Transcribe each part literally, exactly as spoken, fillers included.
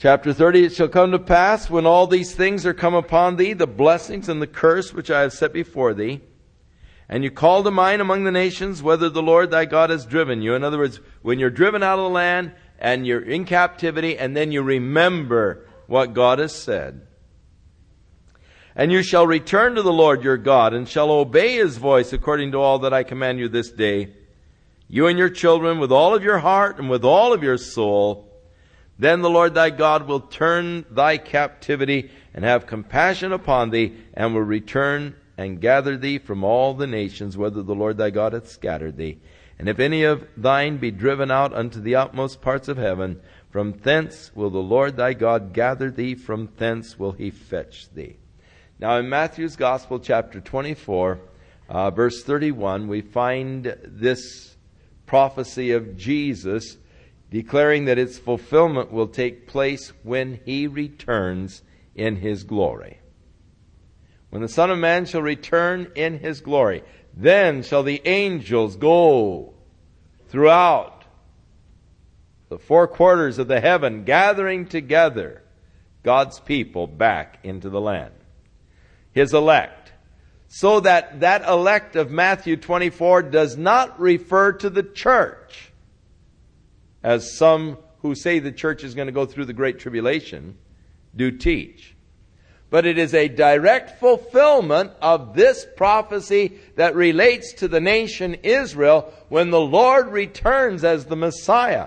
Chapter thirty, it shall come to pass when all these things are come upon thee, the blessings and the curse which I have set before thee, and you call to mind among the nations whether the Lord thy God has driven you. In other words, when you're driven out of the land and you're in captivity, and then you remember what God has said. And you shall return to the Lord your God, and shall obey His voice according to all that I command you this day, you and your children, with all of your heart and with all of your soul. Then the Lord thy God will turn thy captivity and have compassion upon thee, and will return and gather thee from all the nations, whether the Lord thy God hath scattered thee. And if any of thine be driven out unto the outmost parts of heaven, from thence will the Lord thy God gather thee, from thence will He fetch thee. Now in Matthew's Gospel, chapter twenty-four, uh, verse thirty-one, we find this prophecy of Jesus declaring that its fulfillment will take place when He returns in His glory. When the Son of Man shall return in His glory, then shall the angels go throughout the four quarters of the heaven, gathering together God's people back into the land. His elect. So that that elect of Matthew twenty-four does not refer to the church, as some who say the church is going to go through the Great Tribulation do teach. But it is a direct fulfillment of this prophecy that relates to the nation Israel when the Lord returns as the Messiah.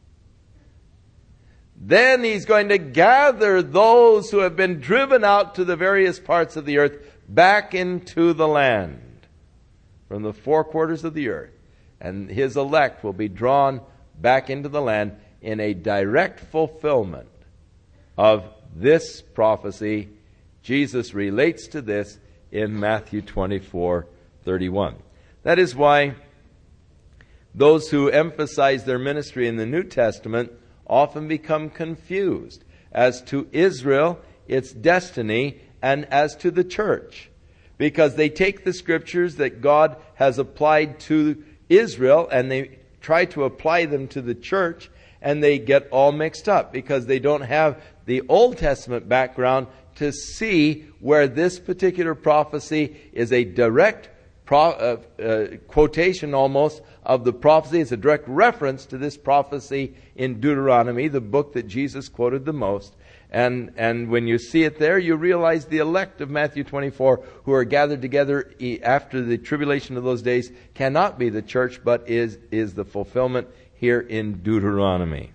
Then He's going to gather those who have been driven out to the various parts of the earth back into the land from the four quarters of the earth. And His elect will be drawn back into the land in a direct fulfillment of this prophecy. Jesus relates to this in Matthew twenty-four thirty-one. That is why those who emphasize their ministry in the New Testament often become confused as to Israel, its destiny, and as to the church. Because they take the scriptures that God has applied to Israel and they try to apply them to the church, and they get all mixed up because they don't have the Old Testament background to see where this particular prophecy is a direct pro- uh, uh, quotation almost of the prophecy. It's a direct reference to this prophecy in Deuteronomy, the book that Jesus quoted the most. And and when you see it there, you realize the elect of Matthew twenty-four, who are gathered together after the tribulation of those days, cannot be the church, but is, is the fulfillment here in Deuteronomy.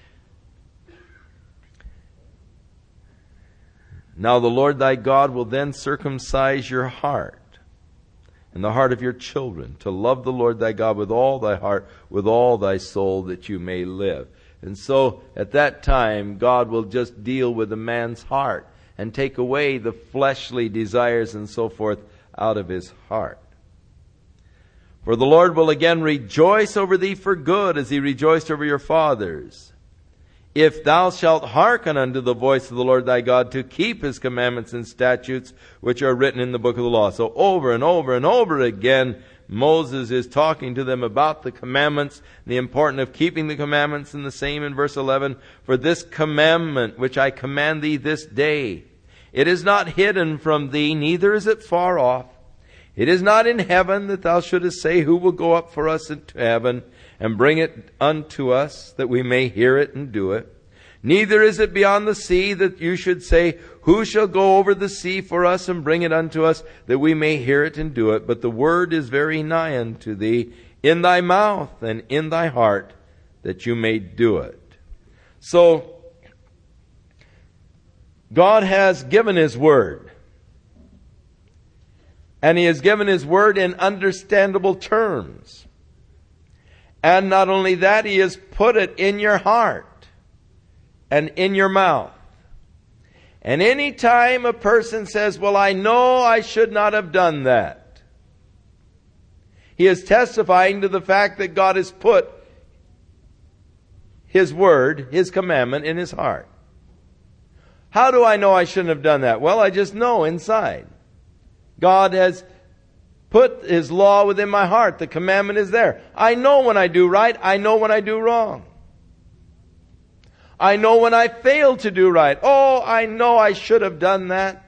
Now the Lord thy God will then circumcise your heart and the heart of your children, to love the Lord thy God with all thy heart, with all thy soul, that you may live. And so at that time, God will just deal with a man's heart and take away the fleshly desires and so forth out of his heart. For the Lord will again rejoice over thee for good, as He rejoiced over your fathers, if thou shalt hearken unto the voice of the Lord thy God, to keep His commandments and statutes which are written in the book of the law. So over and over and over again, Moses is talking to them about the commandments, the importance of keeping the commandments, and the same in verse eleven. For this commandment which I command thee this day, it is not hidden from thee, neither is it far off. It is not in heaven, that thou shouldest say, who will go up for us into heaven and bring it unto us, that we may hear it and do it. Neither is it beyond the sea, that you should say, who shall go over the sea for us and bring it unto us, that we may hear it and do it? But the word is very nigh unto thee, in thy mouth and in thy heart, that you may do it. So, God has given His word. And He has given His word in understandable terms. And not only that, He has put it in your heart and in your mouth. And any time a person says, well, I know I should not have done that, he is testifying to the fact that God has put His word, His commandment, in his heart. How do I know I shouldn't have done that? Well, I just know inside. God has put His law within my heart. The commandment is there. I know when I do right. I know when I do wrong. I know when I fail to do right. Oh, I know I should have done that.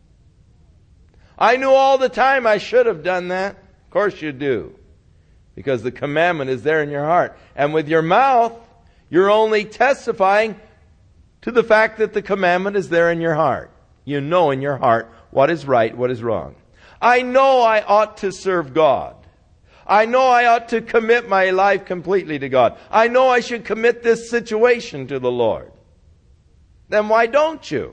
I knew all the time I should have done that. Of course you do. Because the commandment is there in your heart. And with your mouth, you're only testifying to the fact that the commandment is there in your heart. You know in your heart what is right, what is wrong. I know I ought to serve God. I know I ought to commit my life completely to God. I know I should commit this situation to the Lord. Then why don't you?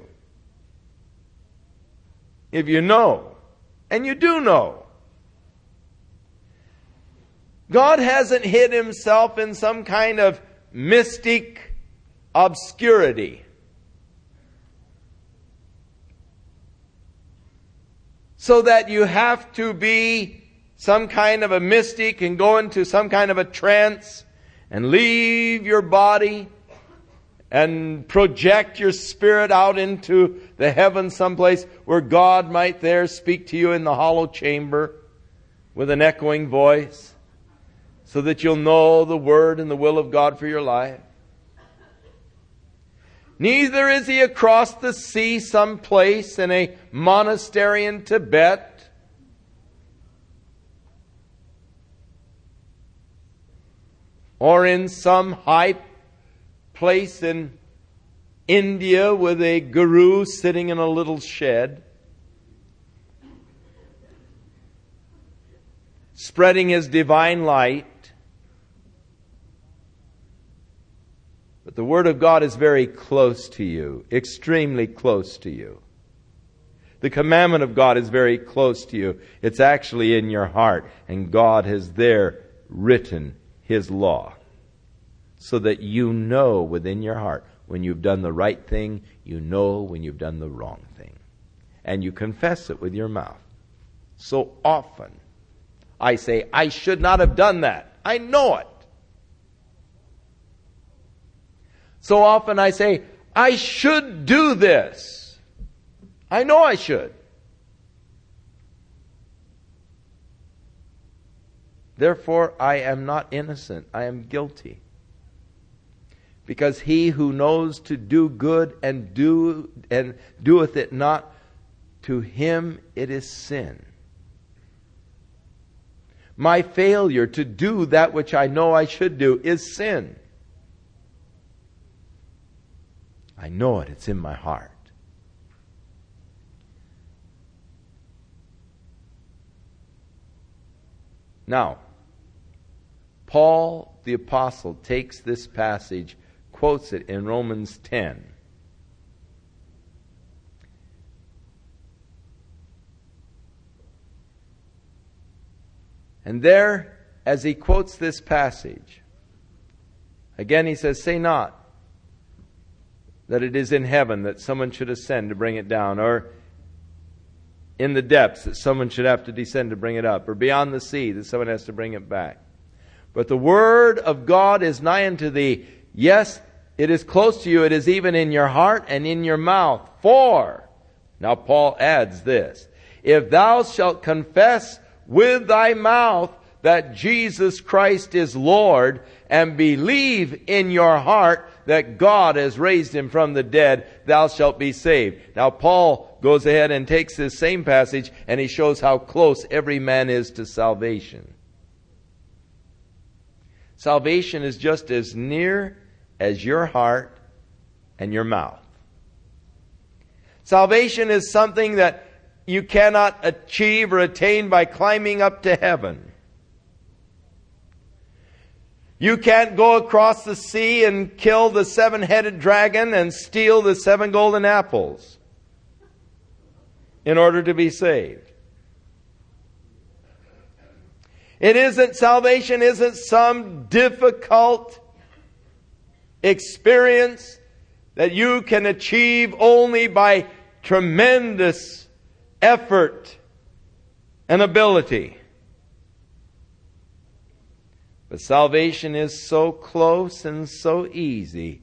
If you know, and you do know. God hasn't hid himself in some kind of mystic obscurity. So that you have to be some kind of a mystic and go into some kind of a trance and leave your body and project your spirit out into the heavens someplace where God might there speak to you in the hollow chamber with an echoing voice so that you'll know the word and the will of God for your life. Neither is he across the sea someplace in a monastery in Tibet, or in some high place in India with a guru sitting in a little shed, spreading his divine light. But the Word of God is very close to you, extremely close to you. The commandment of God is very close to you. It's actually in your heart, and God has there written His law so that you know within your heart when you've done the right thing, you know when you've done the wrong thing. And you confess it with your mouth. So often I say, I should not have done that. I know it. So often I say, I should do this. I know I should. Therefore, I am not innocent. I am guilty. Because he who knows to do good and do and doeth it not, to him it is sin. My failure to do that which I know I should do is sin. I know it. It's in my heart. Now, Paul the Apostle takes this passage, quotes it in Romans ten. And there, as he quotes this passage, again he says, say not that it is in heaven that someone should ascend to bring it down, or in the depths that someone should have to descend to bring it up, or beyond the sea that someone has to bring it back. But the word of God is nigh unto thee. Yes, it is close to you. It is even in your heart and in your mouth. For, now Paul adds this, if thou shalt confess with thy mouth that Jesus Christ is Lord, and believe in your heart that God has raised him from the dead, thou shalt be saved. Now Paul goes ahead and takes this same passage and he shows how close every man is to salvation. Salvation is just as near as your heart and your mouth. Salvation is something that you cannot achieve or attain by climbing up to heaven. You can't go across the sea and kill the seven-headed dragon and steal the seven golden apples in order to be saved. It isn't, salvation isn't some difficult experience that you can achieve only by tremendous effort and ability. But salvation is so close and so easy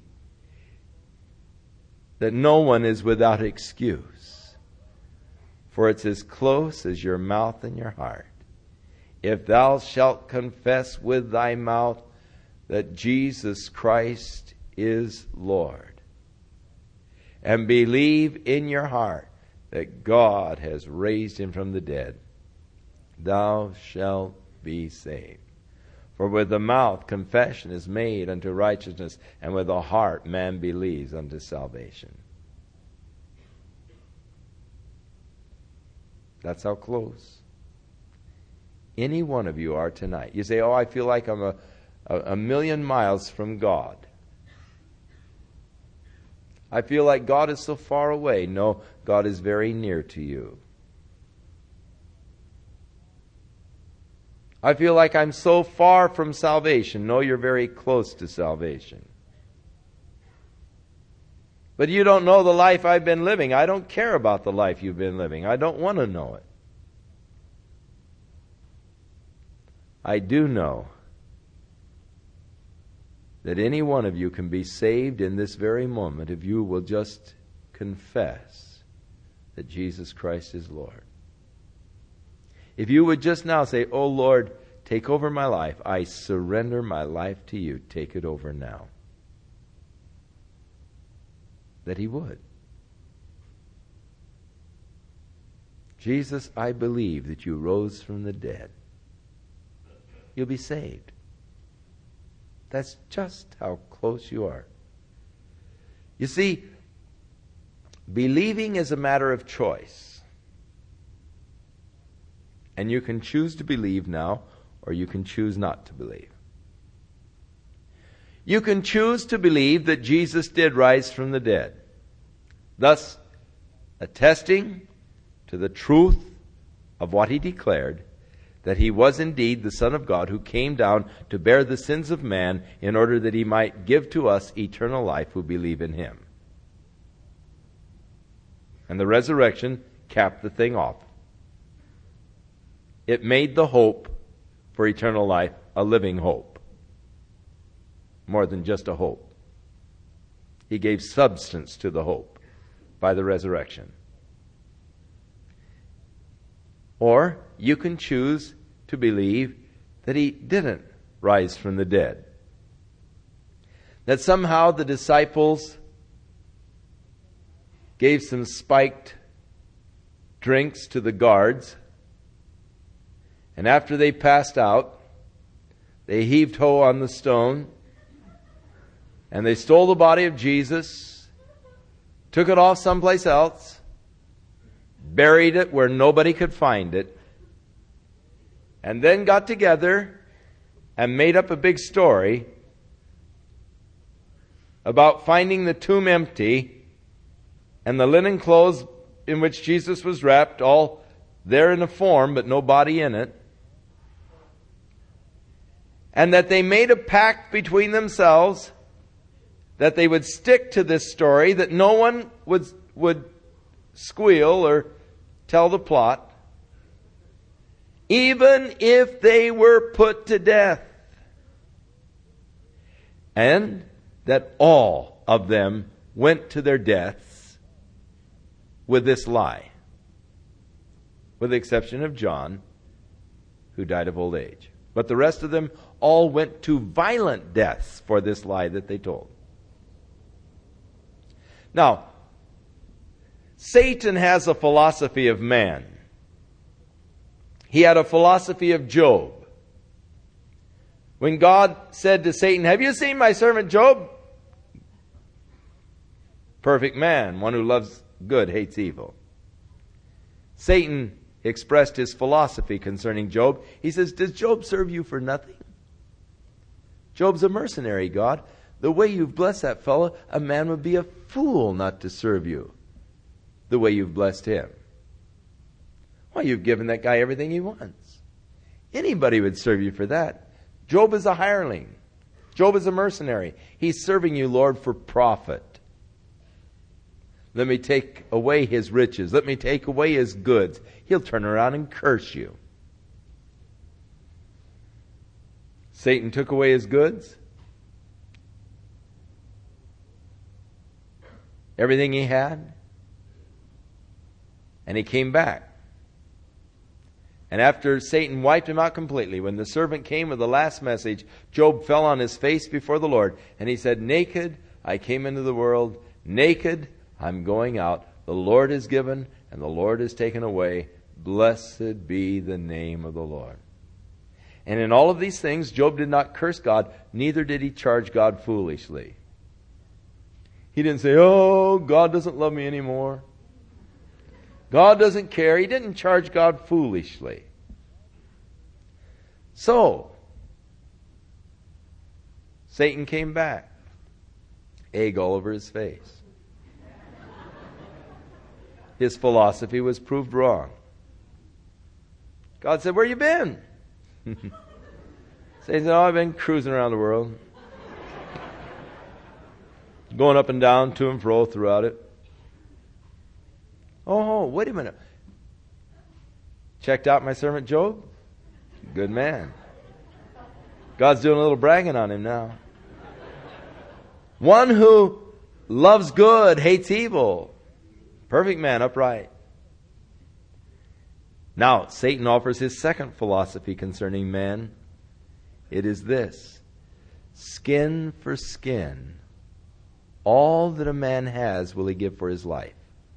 that no one is without excuse. For it's as close as your mouth and your heart. If thou shalt confess with thy mouth that Jesus Christ is Lord, and believe in your heart that God has raised him from the dead, thou shalt be saved. For with the mouth confession is made unto righteousness, and with the heart man believes unto salvation. That's how close any one of you are tonight. You say, oh, I feel like I'm a, a, a million miles from God. I feel like God is so far away. No, God is very near to you. I feel like I'm so far from salvation. No, you're very close to salvation. But you don't know the life I've been living. I don't care about the life you've been living. I don't want to know it. I do know that any one of you can be saved in this very moment if you will just confess that Jesus Christ is Lord. If you would just now say, oh Lord, take over my life. I surrender my life to you. Take it over now. That he would. Jesus, I believe that you rose from the dead. You'll be saved. That's just how close you are. You see, believing is a matter of choice. And you can choose to believe now, or you can choose not to believe. You can choose to believe that Jesus did rise from the dead, thus attesting to the truth of what he declared, that he was indeed the Son of God who came down to bear the sins of man in order that he might give to us eternal life who believe in him. And the resurrection capped the thing off. It made the hope for eternal life a living hope. More than just a hope. He gave substance to the hope by the resurrection. Or you can choose to believe that he didn't rise from the dead. That somehow the disciples gave some spiked drinks to the guards, and after they passed out, they heaved ho on the stone, and they stole the body of Jesus, took it off someplace else, buried it where nobody could find it, and then got together and made up a big story about finding the tomb empty and the linen clothes in which Jesus was wrapped, all there in a form but no body in it. And that they made a pact between themselves that they would stick to this story, that no one would, would squeal or tell the plot, even if they were put to death. And that all of them went to their deaths with this lie, with the exception of John, who died of old age. But the rest of them all went to violent deaths for this lie that they told. Now, Satan has a philosophy of man. He had a philosophy of Job. When God said to Satan, have you seen my servant Job? Perfect man, one who loves good, hates evil. Satan expressed his philosophy concerning Job. He says, does Job serve you for nothing? Job's a mercenary, God. The way you've blessed that fellow, a man would be a fool not to serve you the way you've blessed him. Well, you've given that guy everything he wants. Anybody would serve you for that. Job is a hireling. Job is a mercenary. He's serving you, Lord, for profit. Let me take away his riches. Let me take away his goods. He'll turn around and curse you. Satan took away his goods. Everything he had. And he came back. And after Satan wiped him out completely, when the servant came with the last message, Job fell on his face before the Lord. And he said, naked I came into the world, naked I'm going out. The Lord is given and the Lord is taken away. Blessed be the name of the Lord. And in all of these things, Job did not curse God, neither did he charge God foolishly. He didn't say, oh, God doesn't love me anymore. God doesn't care. He didn't charge God foolishly. So, Satan came back. Egg all over his face. His philosophy was proved wrong. God said, where you been? Satan said, oh, I've been cruising around the world. Going up and down, to and fro throughout it. Oh, wait a minute. Checked out my servant Job? Good man. God's doing a little bragging on him now. One who loves good, hates evil. Perfect man, upright. Now, Satan offers his second philosophy concerning man. It is this: skin for skin. All that a man has will he give for his life.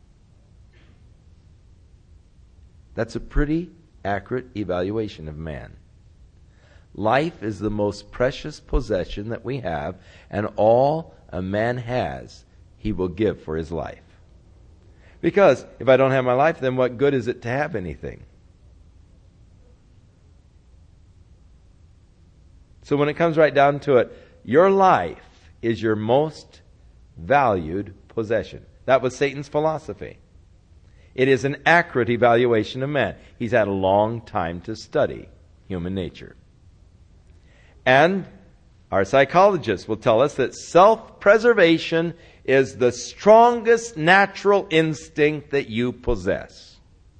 That's a pretty accurate evaluation of man. Life is the most precious possession that we have, and all a man has, he will give for his life. Because if I don't have my life, then what good is it to have anything? So when it comes right down to it, your life is your most valued possession. That was Satan's philosophy. It is an accurate evaluation of man. He's had a long time to study human nature. And our psychologists will tell us that self-preservation is the strongest natural instinct that you possess.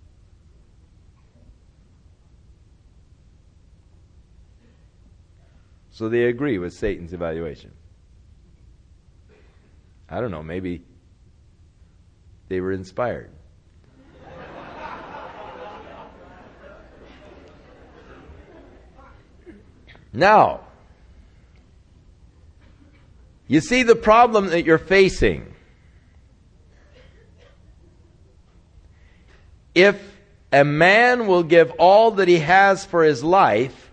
So they agree with Satan's evaluation. I don't know, maybe they were inspired. Now, you see the problem that you're facing. If a man will give all that he has for his life,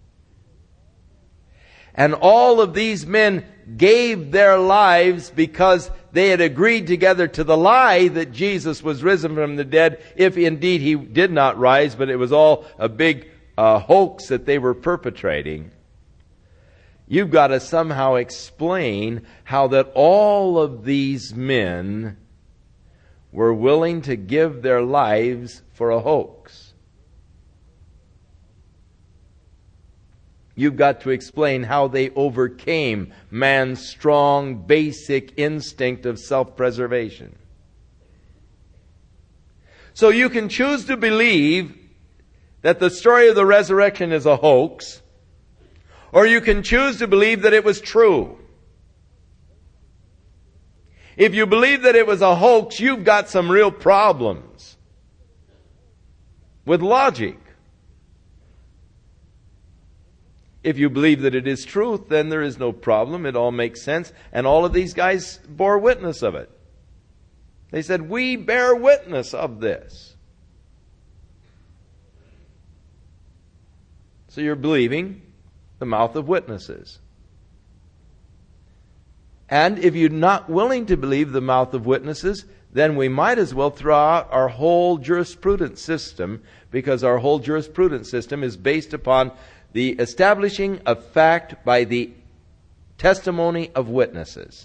and all of these men gave their lives because they had agreed together to the lie that Jesus was risen from the dead, if indeed he did not rise, but it was all a big uh, hoax that they were perpetrating. You've got to somehow explain how that all of these men were willing to give their lives for a hoax. You've got to explain how they overcame man's strong, basic instinct of self-preservation. So you can choose to believe that the story of the resurrection is a hoax, or you can choose to believe that it was true. If you believe that it was a hoax, you've got some real problems with logic. If you believe that it is truth, then there is no problem. It all makes sense. And all of these guys bore witness of it. They said, we bear witness of this. So you're believing the mouth of witnesses. And if you're not willing to believe the mouth of witnesses, then we might as well throw out our whole jurisprudence system, because our whole jurisprudence system is based upon the establishing of fact by the testimony of witnesses.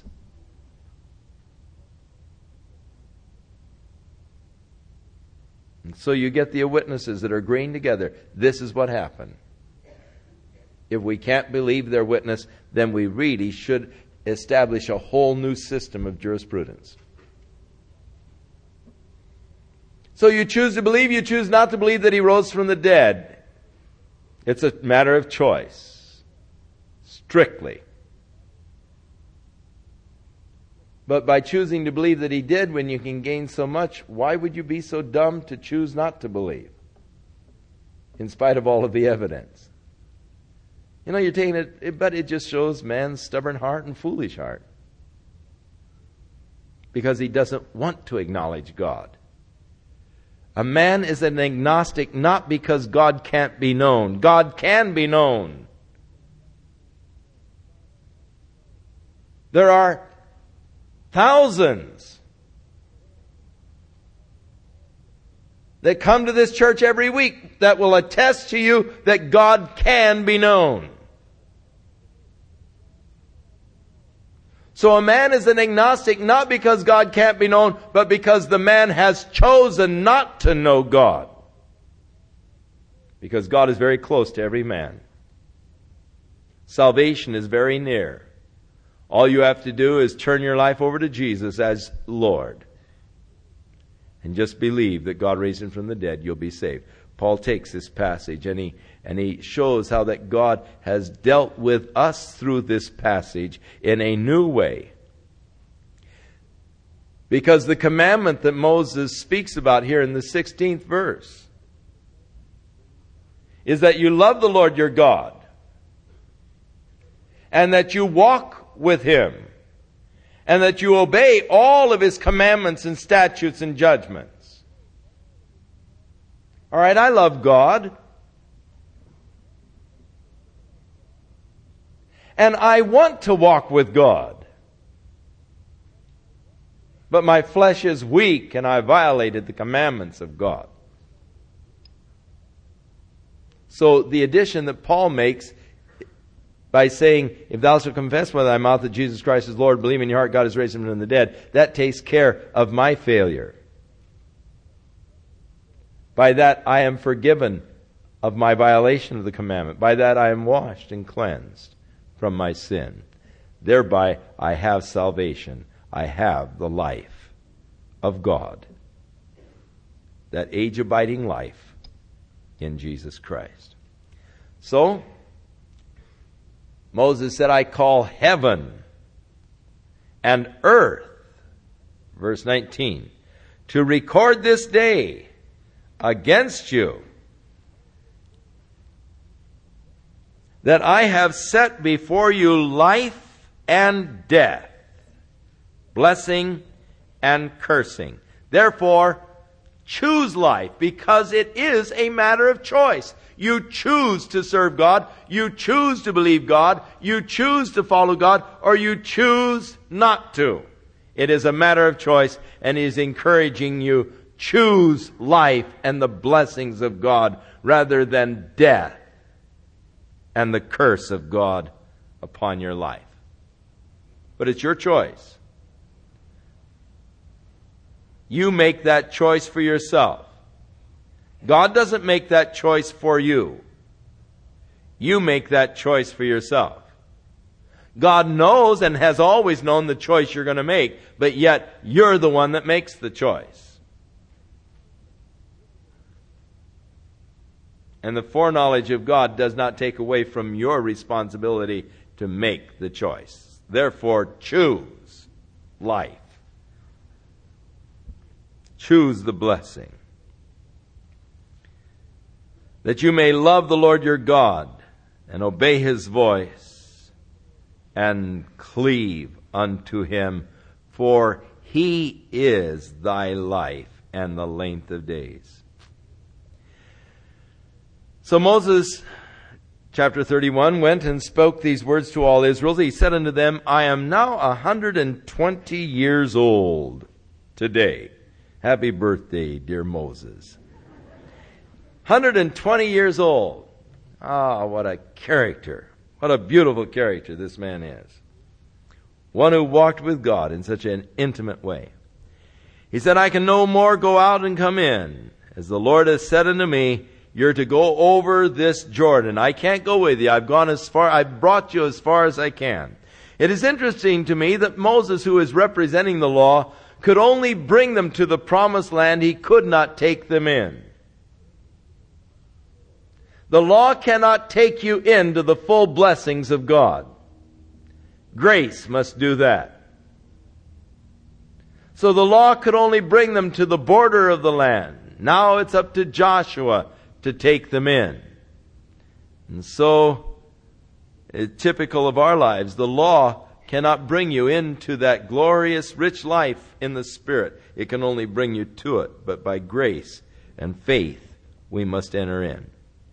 And so you get the witnesses that are agreeing together. This is what happened. If we can't believe their witness, then we really should establish a whole new system of jurisprudence. So you choose to believe, you choose not to believe that he rose from the dead. It's a matter of choice. Strictly. But by choosing to believe that he did when you can gain so much, why would you be so dumb to choose not to believe? in spite of all of the evidence. You know, you're taking it, but it just shows man's stubborn heart and foolish heart. Because he doesn't want to acknowledge God. A man is an agnostic not because God can't be known. God can be known. There are thousands that come to this church every week that will attest to you that God can be known. So a man is an agnostic not because God can't be known, but because the man has chosen not to know God. Because God is very close to every man. Salvation is very near. All you have to do is turn your life over to Jesus as Lord. And just believe that God raised him from the dead, you'll be saved. Paul takes this passage and he and he shows how that God has dealt with us through this passage in a new way. Because the commandment that Moses speaks about here in the sixteenth verse is that you love the Lord your God and that you walk with him and that you obey all of his commandments and statutes and judgments. All right, I love God. And I want to walk with God. But my flesh is weak and I violated the commandments of God. So the addition that Paul makes by saying, if thou shalt confess with thy mouth that Jesus Christ is Lord, believe in your heart God has raised him from the dead, that takes care of my failure. By that I am forgiven of my violation of the commandment. By that I am washed and cleansed from my sin. Thereby I have salvation. I have the life of God. That age-abiding life in Jesus Christ. So, Moses said, I call heaven and earth, verse nineteen, to record this day against you, that I have set before you life and death, blessing and cursing. Therefore, choose life, because it is a matter of choice. You choose to serve God, you choose to believe God, you choose to follow God, or you choose not to. It is a matter of choice, and He is encouraging you, choose life and the blessings of God rather than death and the curse of God upon your life. But it's your choice. You make that choice for yourself. God doesn't make that choice for you. You make that choice for yourself. God knows and has always known the choice you're going to make, but yet you're the one that makes the choice. And the foreknowledge of God does not take away from your responsibility to make the choice. Therefore, choose life. Choose the blessing. That you may love the Lord your God and obey His voice and cleave unto Him, for He is thy life and the length of days. So Moses, chapter thirty-one, went and spoke these words to all Israel. He said unto them, I am now a hundred and twenty years old today. Happy birthday, dear Moses. one hundred twenty years old. Ah, oh, what a character. What a beautiful character this man is. One who walked with God in such an intimate way. He said, I can no more go out and come in. As the Lord has said unto me, you're to go over this Jordan. I can't go with you. I've gone as far, I've brought you as far as I can. It is interesting to me that Moses, who is representing the law, could only bring them to the promised land. He could not take them in. The law cannot take you into the full blessings of God. Grace must do that. So the law could only bring them to the border of the land. Now it's up to Joshua to take them in. And so, uh, typical of our lives, the law cannot bring you into that glorious, rich life in the Spirit. It can only bring you to it. But by grace and faith, we must enter in.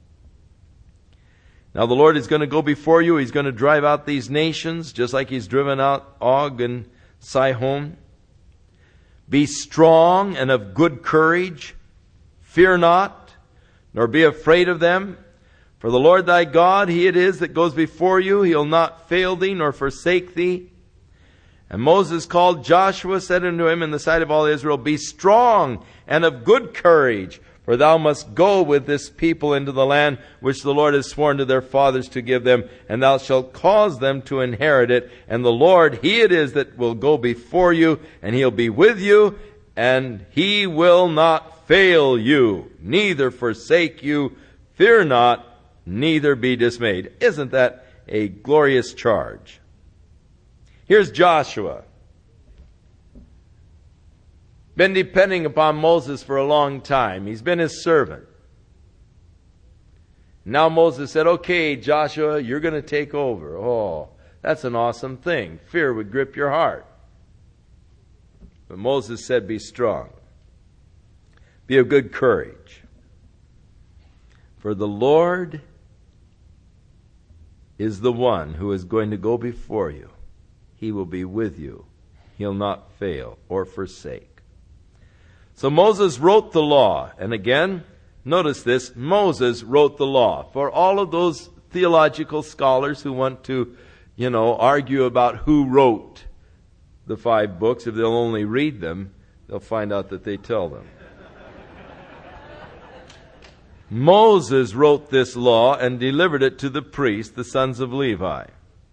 Now the Lord is going to go before you. He's going to drive out these nations, just like He's driven out Og and Sihon. Be strong and of good courage. Fear not, nor be afraid of them. For the Lord thy God, He it is that goes before you. He'll not fail thee, nor forsake thee. And Moses called Joshua, said unto him in the sight of all Israel, Be strong and of good courage, for thou must go with this people into the land which the Lord has sworn to their fathers to give them, and thou shalt cause them to inherit it. And the Lord, He it is that will go before you, and He'll be with you, and He will not fail you, neither forsake you. Fear not, neither be dismayed. Isn't that a glorious charge? Here's Joshua. Been depending upon Moses for a long time. He's been his servant. Now Moses said, okay, Joshua, you're going to take over. Oh, that's an awesome thing. Fear would grip your heart. But Moses said, be strong. Be of good courage. For the Lord is the one who is going to go before you. He will be with you. He'll not fail or forsake. So Moses wrote the law. And again, notice this, Moses wrote the law. For all of those theological scholars who want to, you know, argue about who wrote the five books, if they'll only read them, they'll find out that they tell them. Moses wrote this law and delivered it to the priests, the sons of Levi.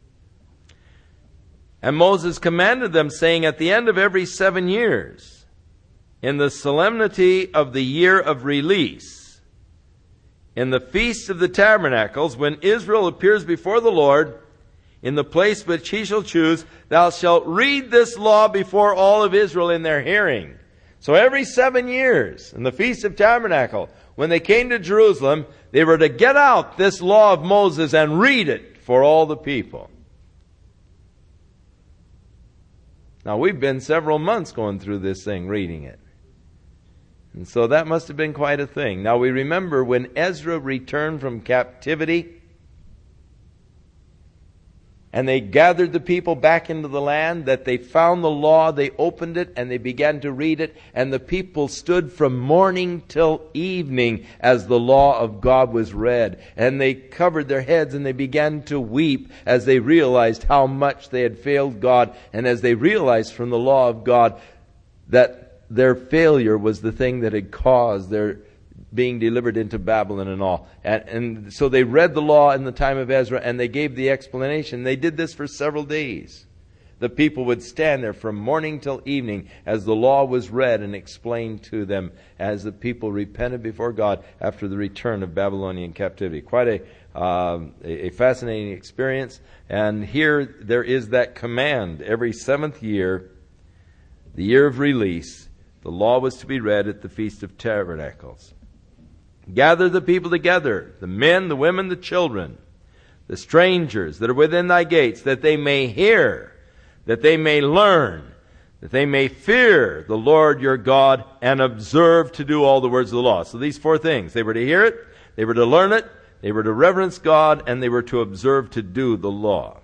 And Moses commanded them, saying, at the end of every seven years, in the solemnity of the year of release, in the feast of the tabernacles, when Israel appears before the Lord, in the place which He shall choose, thou shalt read this law before all of Israel in their hearing. So every seven years, in the Feast of Tabernacle, when they came to Jerusalem, they were to get out this law of Moses and read it for all the people. Now, we've been several months going through this thing, reading it. And so that must have been quite a thing. Now, we remember when Ezra returned from captivity, and they gathered the people back into the land, that they found the law, they opened it, and they began to read it, and the people stood from morning till evening as the law of God was read. And they covered their heads and they began to weep as they realized how much they had failed God, and as they realized from the law of God that their failure was the thing that had caused their being delivered into Babylon and all. And, and so they read the law in the time of Ezra, and they gave the explanation. They did this for several days. The people would stand there from morning till evening as the law was read and explained to them as the people repented before God after the return of Babylonian captivity. Quite a, um, a fascinating experience. And here there is that command. Every seventh year, the year of release, the law was to be read at the Feast of Tabernacles. Gather the people together, the men, the women, the children, the strangers that are within thy gates, that they may hear, that they may learn, that they may fear the Lord your God and observe to do all the words of the law. So these four things. They were to hear it, they were to learn it, they were to reverence God, and they were to observe to do the law.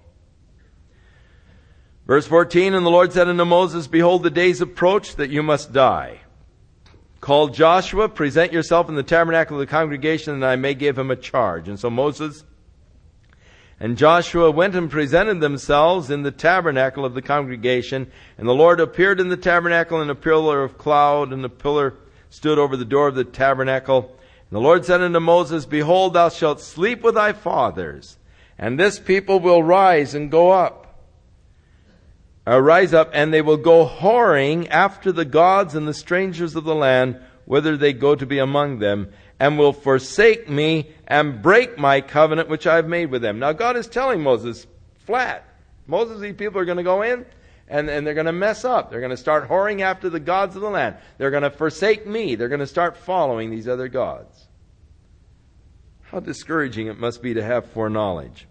Verse fourteen, and the Lord said unto Moses, behold, the days approach that you must die. Call Joshua, present yourself in the tabernacle of the congregation, and I may give him a charge. And so Moses and Joshua went and presented themselves in the tabernacle of the congregation. And the Lord appeared in the tabernacle in a pillar of cloud, and the pillar stood over the door of the tabernacle. And the Lord said unto Moses, behold, thou shalt sleep with thy fathers, and this people will rise and go up. Uh, rise up, and they will go whoring after the gods and the strangers of the land, whither they go to be among them, and will forsake me and break my covenant which I have made with them. Now God is telling Moses flat, Moses, these people are going to go in, and, and they're going to mess up. They're going to start whoring after the gods of the land. They're going to forsake me. They're going to start following these other gods. How discouraging it must be to have foreknowledge.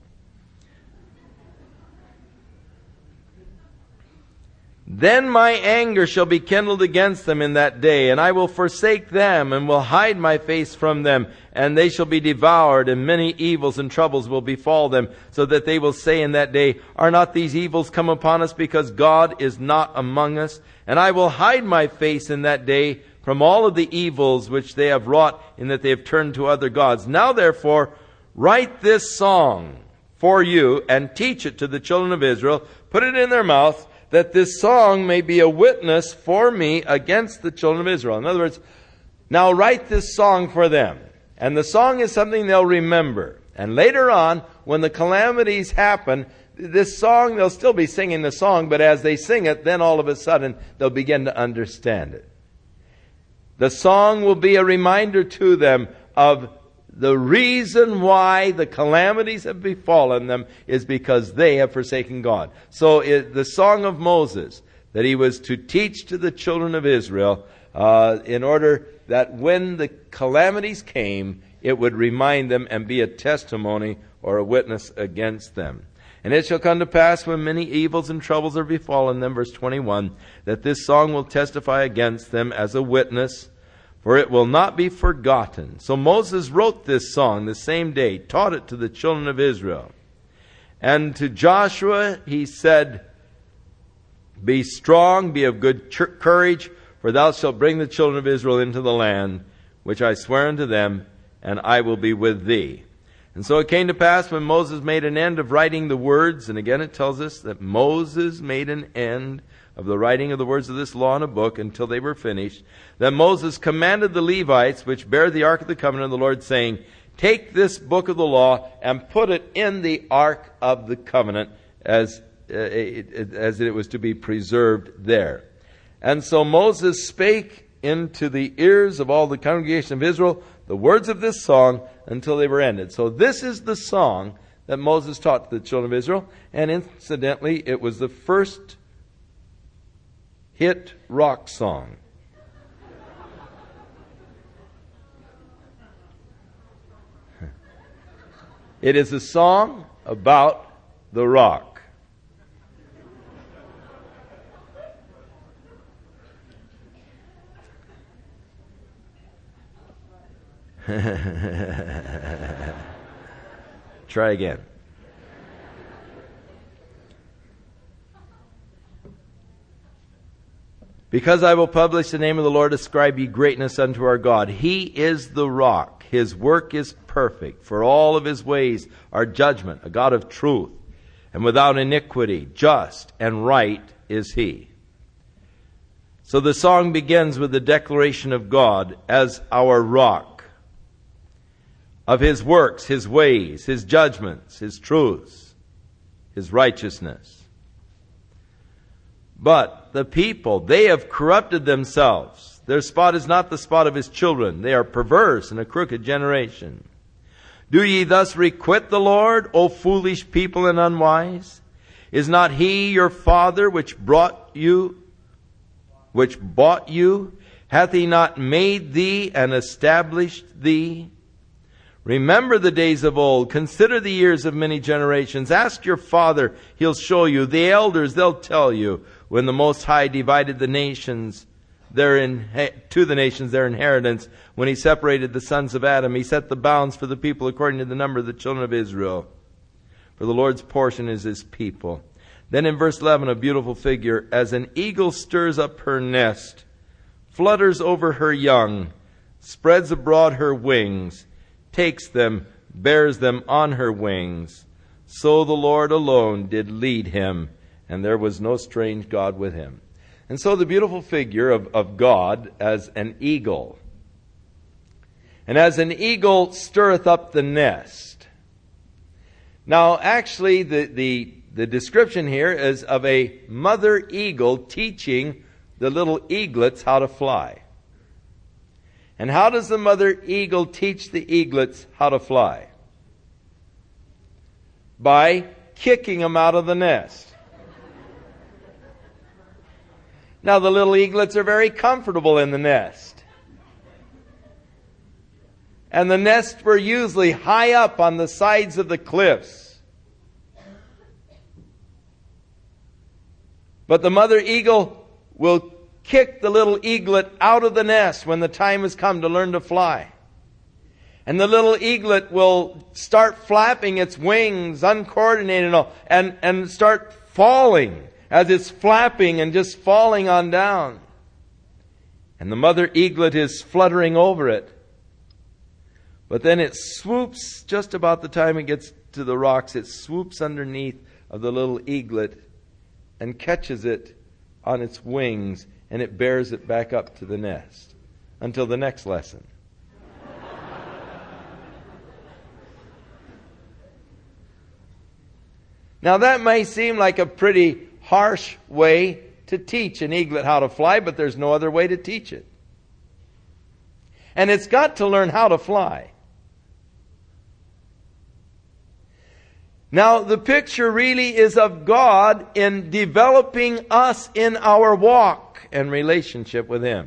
Then my anger shall be kindled against them in that day, and I will forsake them, and will hide my face from them, and they shall be devoured, and many evils and troubles will befall them, so that they will say in that day, Are not these evils come upon us, because God is not among us? And I will hide my face in that day from all of the evils which they have wrought, in that they have turned to other gods. Now therefore, write this song for you, and teach it to the children of Israel, put it in their mouth, that this song may be a witness for me against the children of Israel. In other words, now write this song for them. And the song is something they'll remember. And later on, when the calamities happen, this song, they'll still be singing the song, but as they sing it, then all of a sudden, they'll begin to understand it. The song will be a reminder to them of the reason why the calamities have befallen them is because they have forsaken God. So it, the song of Moses that he was to teach to the children of Israel, uh, in order that when the calamities came, it would remind them and be a testimony or a witness against them. And it shall come to pass when many evils and troubles are befallen them, verse twenty-one, that this song will testify against them as a witness, for it will not be forgotten. So Moses wrote this song the same day, taught it to the children of Israel. And to Joshua he said, Be strong, be of good ch- courage, for thou shalt bring the children of Israel into the land, which I swear unto them, and I will be with thee. And so it came to pass when Moses made an end of writing the words, and again it tells us that Moses made an end of the writing of the words of this law in a book until they were finished, that Moses commanded the Levites, which bear the ark of the covenant of the Lord, saying, Take this book of the law and put it in the ark of the covenant, as, uh, it, as it was to be preserved there. And so Moses spake into the ears of all the congregation of Israel the words of this song until they were ended. So this is the song that Moses taught to the children of Israel, and incidentally, it was the first hit rock song. It is a song about the rock. Try again. Because I will publish the name of the Lord, ascribe ye greatness unto our God. He is the rock. His work is perfect. For all of his ways are judgment, a God of truth. And without iniquity, just and right is he. So the song begins with the declaration of God as our rock, of his works, his ways, his judgments, his truths, his righteousness. But the people, they have corrupted themselves. Their spot is not the spot of his children. They are perverse and a crooked generation. Do ye thus requite the Lord, O foolish people and unwise? Is not he your father which brought you, which bought you? Hath he not made thee and established thee? Remember the days of old. Consider the years of many generations. Ask your father, he'll show you. The elders, they'll tell you. When the Most High divided the nations, their in, to the nations their inheritance, when he separated the sons of Adam, he set the bounds for the people according to the number of the children of Israel. For the Lord's portion is his people. Then in verse eleven, a beautiful figure. As an eagle stirs up her nest, flutters over her young, spreads abroad her wings, takes them, bears them on her wings. So the Lord alone did lead him, and there was no strange God with him. And so the beautiful figure of, of God as an eagle. And as an eagle stirreth up the nest. Now actually the, the, the description here is of a mother eagle teaching the little eaglets how to fly. And how does the mother eagle teach the eaglets how to fly? By kicking them out of the nest. Now the little eaglets are very comfortable in the nest. And the nests were usually high up on the sides of the cliffs. But the mother eagle will kick the little eaglet out of the nest when the time has come to learn to fly. And the little eaglet will start flapping its wings, uncoordinated and all, and, and start falling as it's flapping and just falling on down. And the mother eaglet is fluttering over it. But then it swoops, just about the time it gets to the rocks, it swoops underneath of the little eaglet and catches it on its wings, and it bears it back up to the nest until the next lesson. Now that may seem like a pretty harsh way to teach an eaglet how to fly, but there's no other way to teach it. And it's got to learn how to fly. Now, the picture really is of God in developing us in our walk and relationship with Him.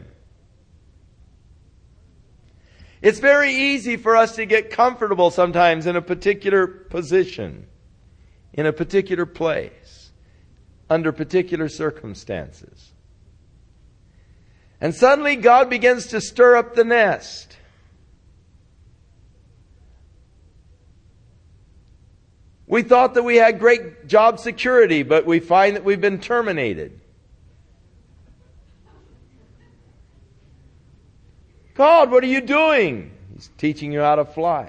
It's very easy for us to get comfortable sometimes in a particular position, in a particular place, under particular circumstances. And suddenly God begins to stir up the nest. We thought that we had great job security, but we find that we've been terminated. God, what are you doing? He's teaching you how to fly.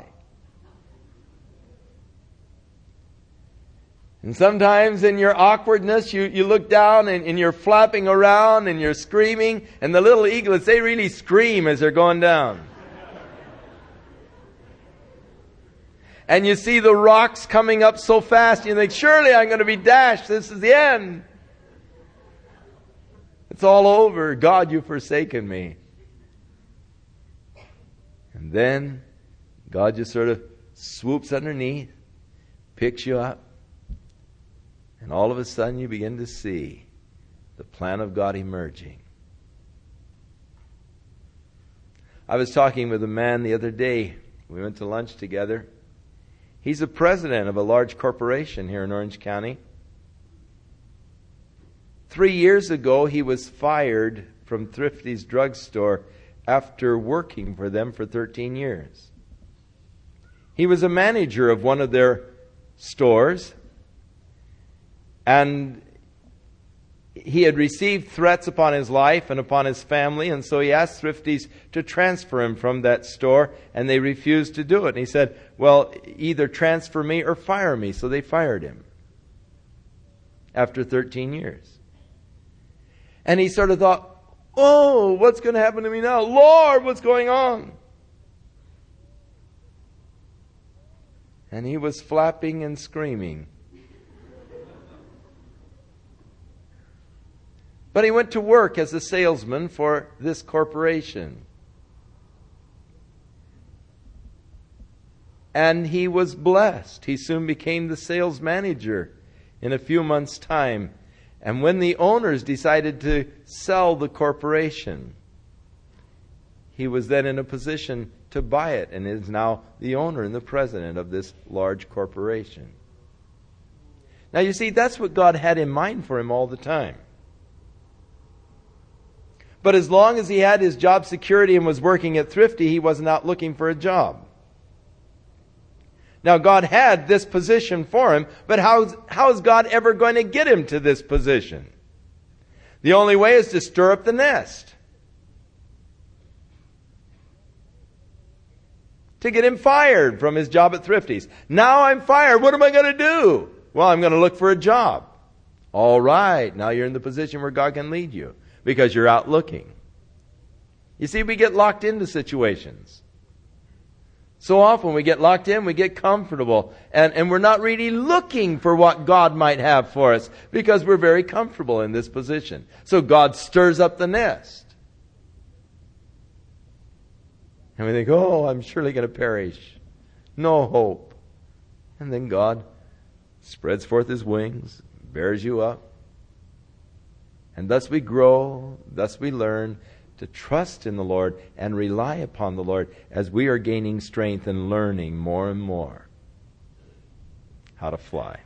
And sometimes in your awkwardness, you, you look down and, and you're flapping around and you're screaming. And the little eaglets, they really scream as they're going down. And you see the rocks coming up so fast, you think, surely I'm going to be dashed. This is the end. It's all over. God, you've forsaken me. And then God just sort of swoops underneath, picks you up, and all of a sudden you begin to see the plan of God emerging. I was talking with a man the other day. We went to lunch together. He's the president of a large corporation here in Orange County. Three years ago, he was fired from Thrifty's drugstore after working for them for thirteen years. He was a manager of one of their stores, and he had received threats upon his life and upon his family, and so he asked Thrifty's to transfer him from that store, and they refused to do it. And he said, well, either transfer me or fire me. So they fired him after thirteen years. And he sort of thought, oh, what's going to happen to me now? Lord, what's going on? And he was flapping and screaming. But he went to work as a salesman for this corporation. And he was blessed. He soon became the sales manager in a few months' time. And when the owners decided to sell the corporation, he was then in a position to buy it and is now the owner and the president of this large corporation. Now you see, that's what God had in mind for him all the time. But as long as he had his job security and was working at Thrifty, he was not looking for a job. Now God had this position for him, but how, how is God ever going to get him to this position? The only way is to stir up the nest. To get him fired from his job at Thrifty's. Now I'm fired. What am I going to do? Well, I'm going to look for a job. All right. Now you're in the position where God can lead you because you're out looking. You see, we get locked into situations. So often we get locked in, we get comfortable, and, and we're not really looking for what God might have for us because we're very comfortable in this position. So God stirs up the nest. And we think, oh, I'm surely going to perish. No hope. And then God spreads forth His wings, bears you up. And thus we grow, thus we learn, to trust in the Lord and rely upon the Lord as we are gaining strength and learning more and more how to fly.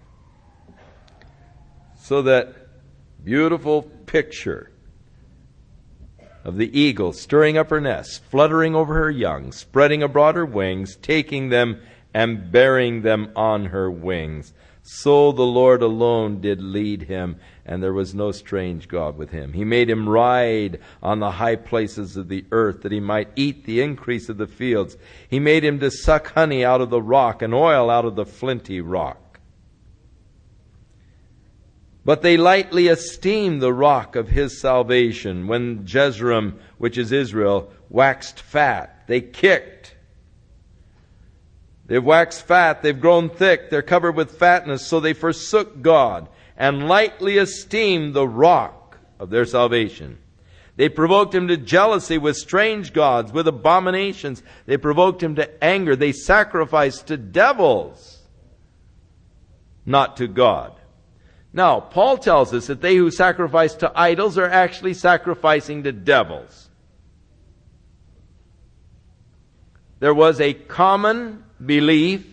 So that beautiful picture of the eagle stirring up her nest, fluttering over her young, spreading abroad her wings, taking them and bearing them on her wings. So the Lord alone did lead him, and there was no strange God with him. He made him ride on the high places of the earth, that he might eat the increase of the fields. He made him to suck honey out of the rock, and oil out of the flinty rock. But they lightly esteemed the rock of his salvation. When Jezreel, which is Israel, waxed fat, they kicked. They've waxed fat, they've grown thick, they're covered with fatness, so they forsook God and lightly esteemed the rock of their salvation. They provoked him to jealousy with strange gods, with abominations. They provoked him to anger. They sacrificed to devils, not to God. Now, Paul tells us that they who sacrifice to idols are actually sacrificing to devils. There was a common belief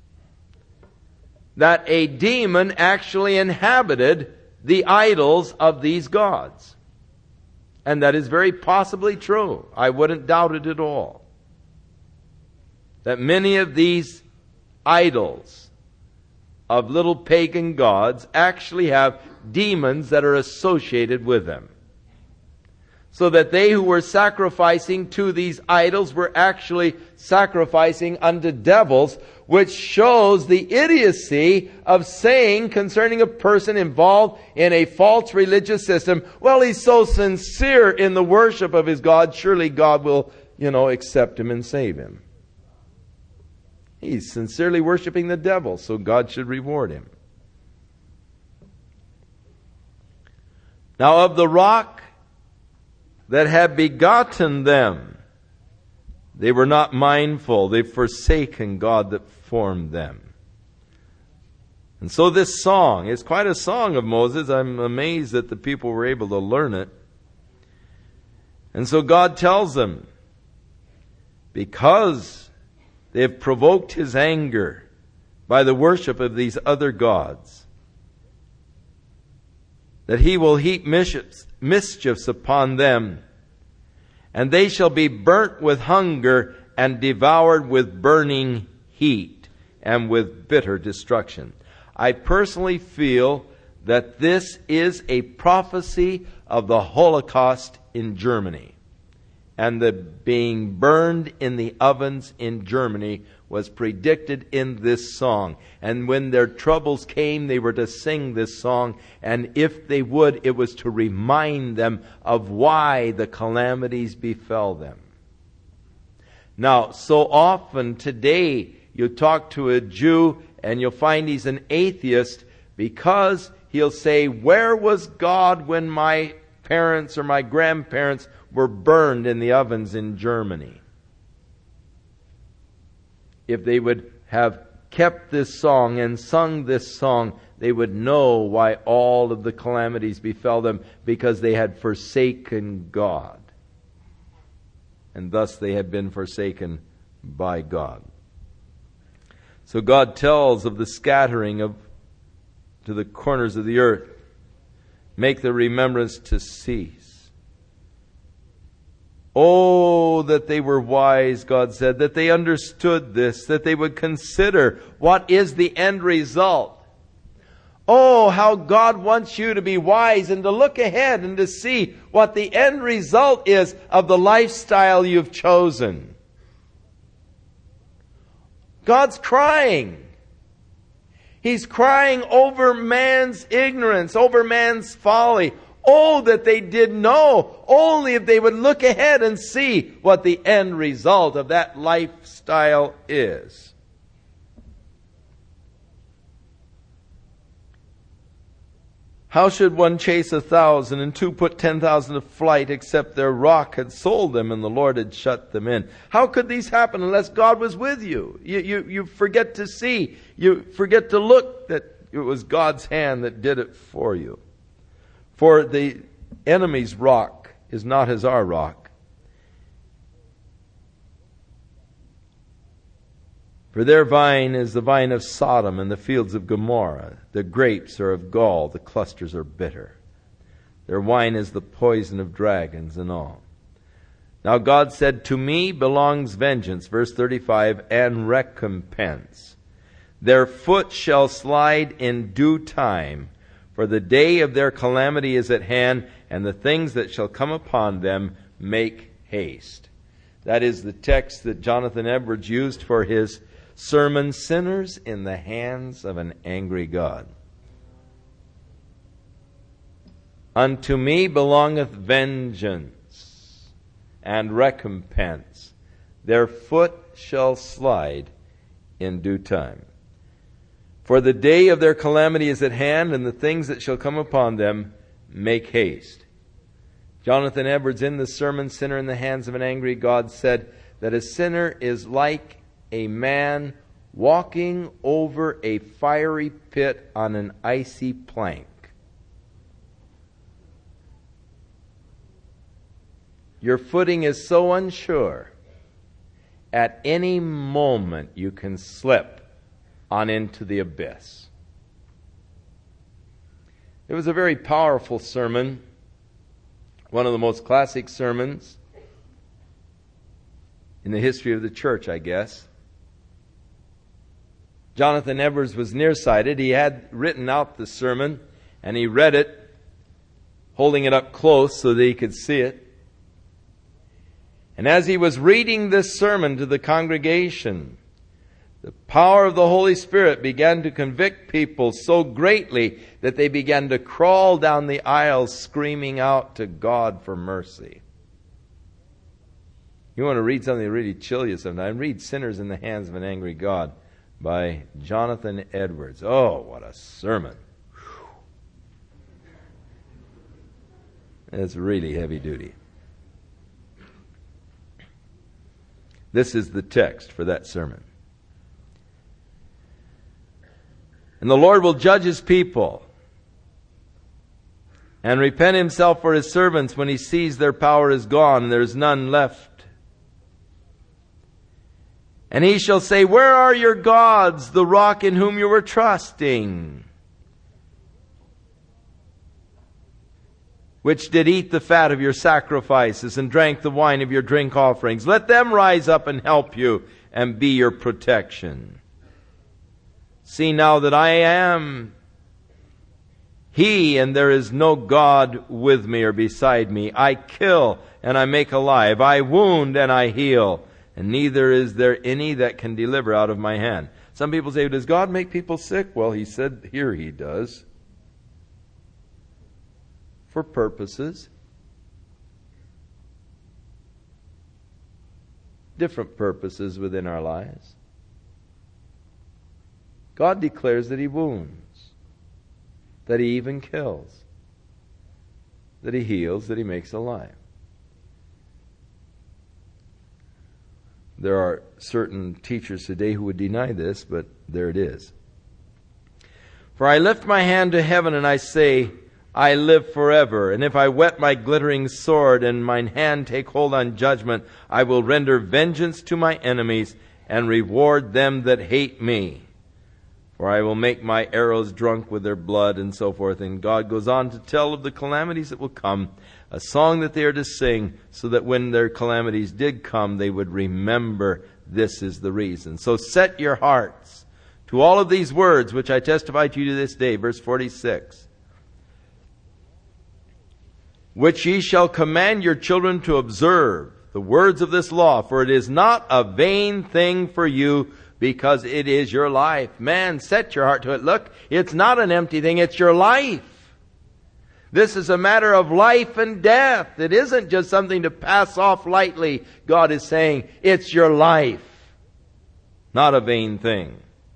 that a demon actually inhabited the idols of these gods. And that is very possibly true. I wouldn't doubt it at all. That many of these idols of little pagan gods actually have demons that are associated with them. So that they who were sacrificing to these idols were actually sacrificing unto devils, which shows the idiocy of saying concerning a person involved in a false religious system, well, he's so sincere in the worship of his God, surely God will, you know, accept him and save him. He's sincerely worshiping the devil, so God should reward him. Now, of the rock that had begotten them, they were not mindful. They've forsaken God that formed them. And so this song is quite a song of Moses. I'm amazed that the people were able to learn it. And so God tells them, because they have provoked his anger by the worship of these other gods, that he will heap mischiefs, mischiefs upon them, and they shall be burnt with hunger and devoured with burning heat and with bitter destruction. I personally feel that this is a prophecy of the Holocaust in Germany. And the being burned in the ovens in Germany was predicted in this song. And when their troubles came, they were to sing this song. And if they would, it was to remind them of why the calamities befell them. Now, so often today, you talk to a Jew and you'll find he's an atheist because he'll say, where was God when my parents or my grandparents were burned in the ovens in Germany? If they would have kept this song and sung this song, they would know why all of the calamities befell them, because they had forsaken God. And thus they had been forsaken by God. So God tells of the scattering of to the corners of the earth. Make the remembrance to cease. Oh, that they were wise, God said, that they understood this, that they would consider what is the end result. Oh, how God wants you to be wise and to look ahead and to see what the end result is of the lifestyle you've chosen. God's crying. He's crying over man's ignorance, over man's folly. Oh, that they did know. Only if they would look ahead and see what the end result of that lifestyle is. How should one chase a thousand and two put ten thousand to flight, except their rock had sold them and the Lord had shut them in? How could these happen unless God was with you? You, you, you forget to see. You forget to look that it was God's hand that did it for you. For the enemy's rock is not as our rock. For their vine is the vine of Sodom and the fields of Gomorrah. The grapes are of gall, the clusters are bitter. Their wine is the poison of dragons and all. Now God said, to me belongs vengeance, verse thirty-five, and recompense. Their foot shall slide in due time, for the day of their calamity is at hand, and the things that shall come upon them make haste. That is the text that Jonathan Edwards used for his sermon, Sinners in the Hands of an Angry God. Unto me belongeth vengeance and recompense. Their foot shall slide in due time. For the day of their calamity is at hand, and the things that shall come upon them make haste. Jonathan Edwards, in the sermon, Sinner in the Hands of an Angry God, said that a sinner is like a man walking over a fiery pit on an icy plank. Your footing is so unsure, at any moment you can slip on into the abyss. It was a very powerful sermon, one of the most classic sermons in the history of the church, I guess. Jonathan Edwards was nearsighted. He had written out the sermon, and he read it, holding it up close so that he could see it. And as he was reading this sermon to the congregation, the power of the Holy Spirit began to convict people so greatly that they began to crawl down the aisles screaming out to God for mercy. You want to read something that really chill you sometime? Read Sinners in the Hands of an Angry God by Jonathan Edwards. Oh, what a sermon. It's really heavy duty. This is the text for that sermon. And the Lord will judge His people and repent Himself for His servants when He sees their power is gone and there is none left. And He shall say, where are your gods, the rock in whom you were trusting, which did eat the fat of your sacrifices and drank the wine of your drink offerings? Let them rise up and help you and be your protection. See now that I am He, and there is no God with me or beside me. I kill and I make alive. I wound and I heal. And neither is there any that can deliver out of my hand. Some people say, does God make people sick? Well, He said here He does. For purposes. Different purposes within our lives. God declares that He wounds, that He even kills, that He heals, that He makes alive. There are certain teachers today who would deny this, but there it is. For I lift my hand to heaven and I say, I live forever. And if I whet my glittering sword and mine hand take hold on judgment, I will render vengeance to my enemies and reward them that hate me. For I will make my arrows drunk with their blood, and so forth. And God goes on to tell of the calamities that will come, a song that they are to sing, so that when their calamities did come, they would remember this is the reason. So set your hearts to all of these words, which I testify to you to this day. Verse forty-six. Which ye shall command your children to observe the words of this law, for it is not a vain thing for you, because it is your life. Man, set your heart to it. Look, it's not an empty thing, it's your life. This is a matter of life and death. It isn't just something to pass off lightly. God is saying, it's your life, not a vain thing.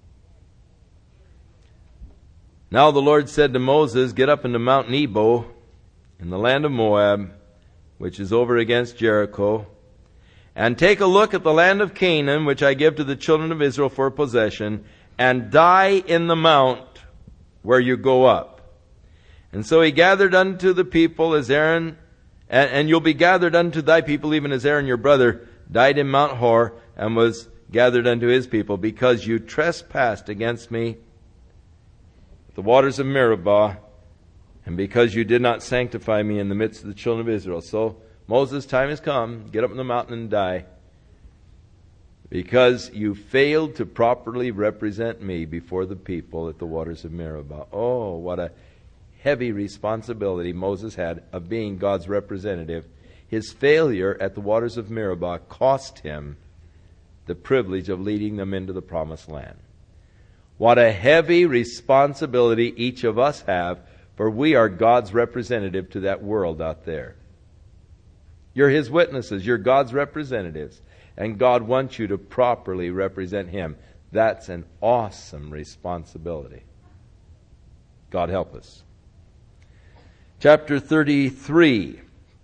Now the Lord said to Moses, get up into Mount Nebo, in the land of Moab, which is over against Jericho, and take a look at the land of Canaan, which I give to the children of Israel for possession, and die in the mount where you go up. And so he gathered unto the people as Aaron, and, and you'll be gathered unto thy people even as Aaron your brother died in Mount Hor, and was gathered unto his people, because you trespassed against me at the waters of Meribah, and because you did not sanctify me in the midst of the children of Israel. So Moses' time has come. Get up on the mountain and die. Because you failed to properly represent me before the people at the waters of Meribah. Oh, what a heavy responsibility Moses had of being God's representative. His failure at the waters of Meribah cost him the privilege of leading them into the promised land. What a heavy responsibility each of us have, for we are God's representative to that world out there. You're His witnesses. You're God's representatives. And God wants you to properly represent Him. That's an awesome responsibility. God help us. Chapter thirty-three.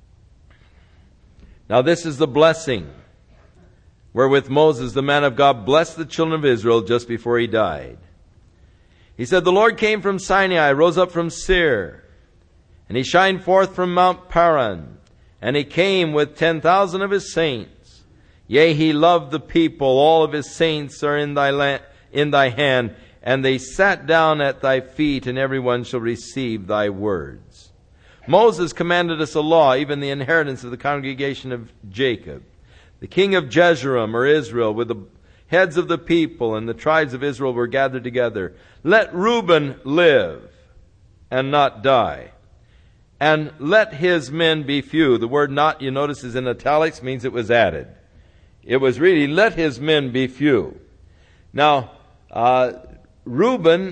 Now this is the blessing wherewith Moses, the man of God, blessed the children of Israel just before he died. He said, the Lord came from Sinai, rose up from Seir, and He shined forth from Mount Paran, and He came with ten thousand of His saints. Yea, He loved the people, all of His saints are in thy land, in thy hand, and they sat down at thy feet, and everyone shall receive thy words. Moses commanded us a law, even the inheritance of the congregation of Jacob. The king of Jeshurun, or Israel, with the heads of the people and the tribes of Israel were gathered together. Let Reuben live and not die, and let his men be few. The word not, you notice, is in italics, means it was added. It was really, let his men be few. Now, uh, Reuben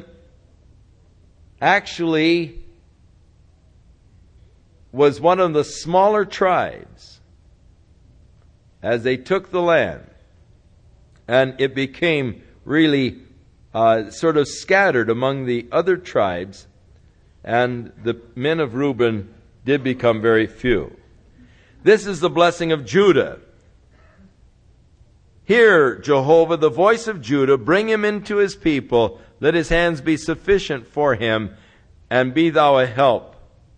actually was one of the smaller tribes as they took the land. And it became really uh, sort of scattered among the other tribes. And the men of Reuben did become very few. This is the blessing of Judah. Hear, Jehovah, the voice of Judah. Bring him into his people. Let his hands be sufficient for him. And be thou a help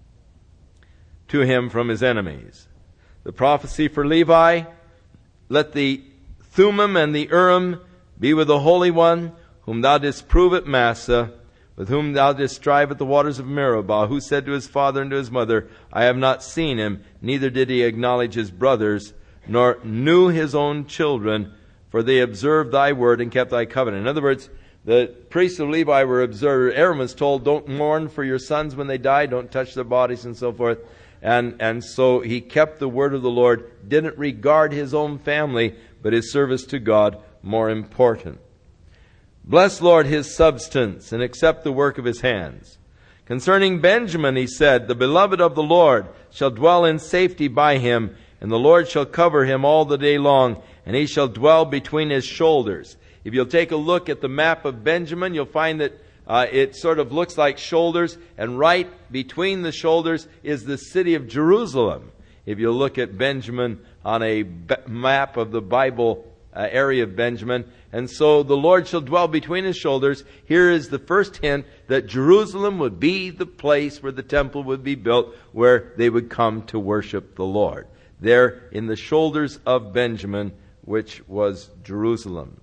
to him from his enemies. The prophecy for Levi. Let the Thummim and the Urim be with the Holy One, whom thou didst prove at Massah, with whom thou didst strive at the waters of Meribah, who said to his father and to his mother, I have not seen him, neither did he acknowledge his brothers, nor knew his own children, for they observed thy word and kept thy covenant. In other words, the priests of Levi were observed. Aaron was told, don't mourn for your sons when they die, don't touch their bodies and so forth. And, and so he kept the word of the Lord, didn't regard his own family, but his service to God more important. Bless, Lord, his substance, and accept the work of his hands. Concerning Benjamin, he said, the beloved of the Lord shall dwell in safety by him, and the Lord shall cover him all the day long, and he shall dwell between his shoulders. If you'll take a look at the map of Benjamin, you'll find that uh, it sort of looks like shoulders, and right between the shoulders is the city of Jerusalem. If you look at Benjamin on a b- map of the Bible uh, area of Benjamin. And so the Lord shall dwell between his shoulders. Here is the first hint that Jerusalem would be the place where the temple would be built, where they would come to worship the Lord. There in the shoulders of Benjamin, which was Jerusalem.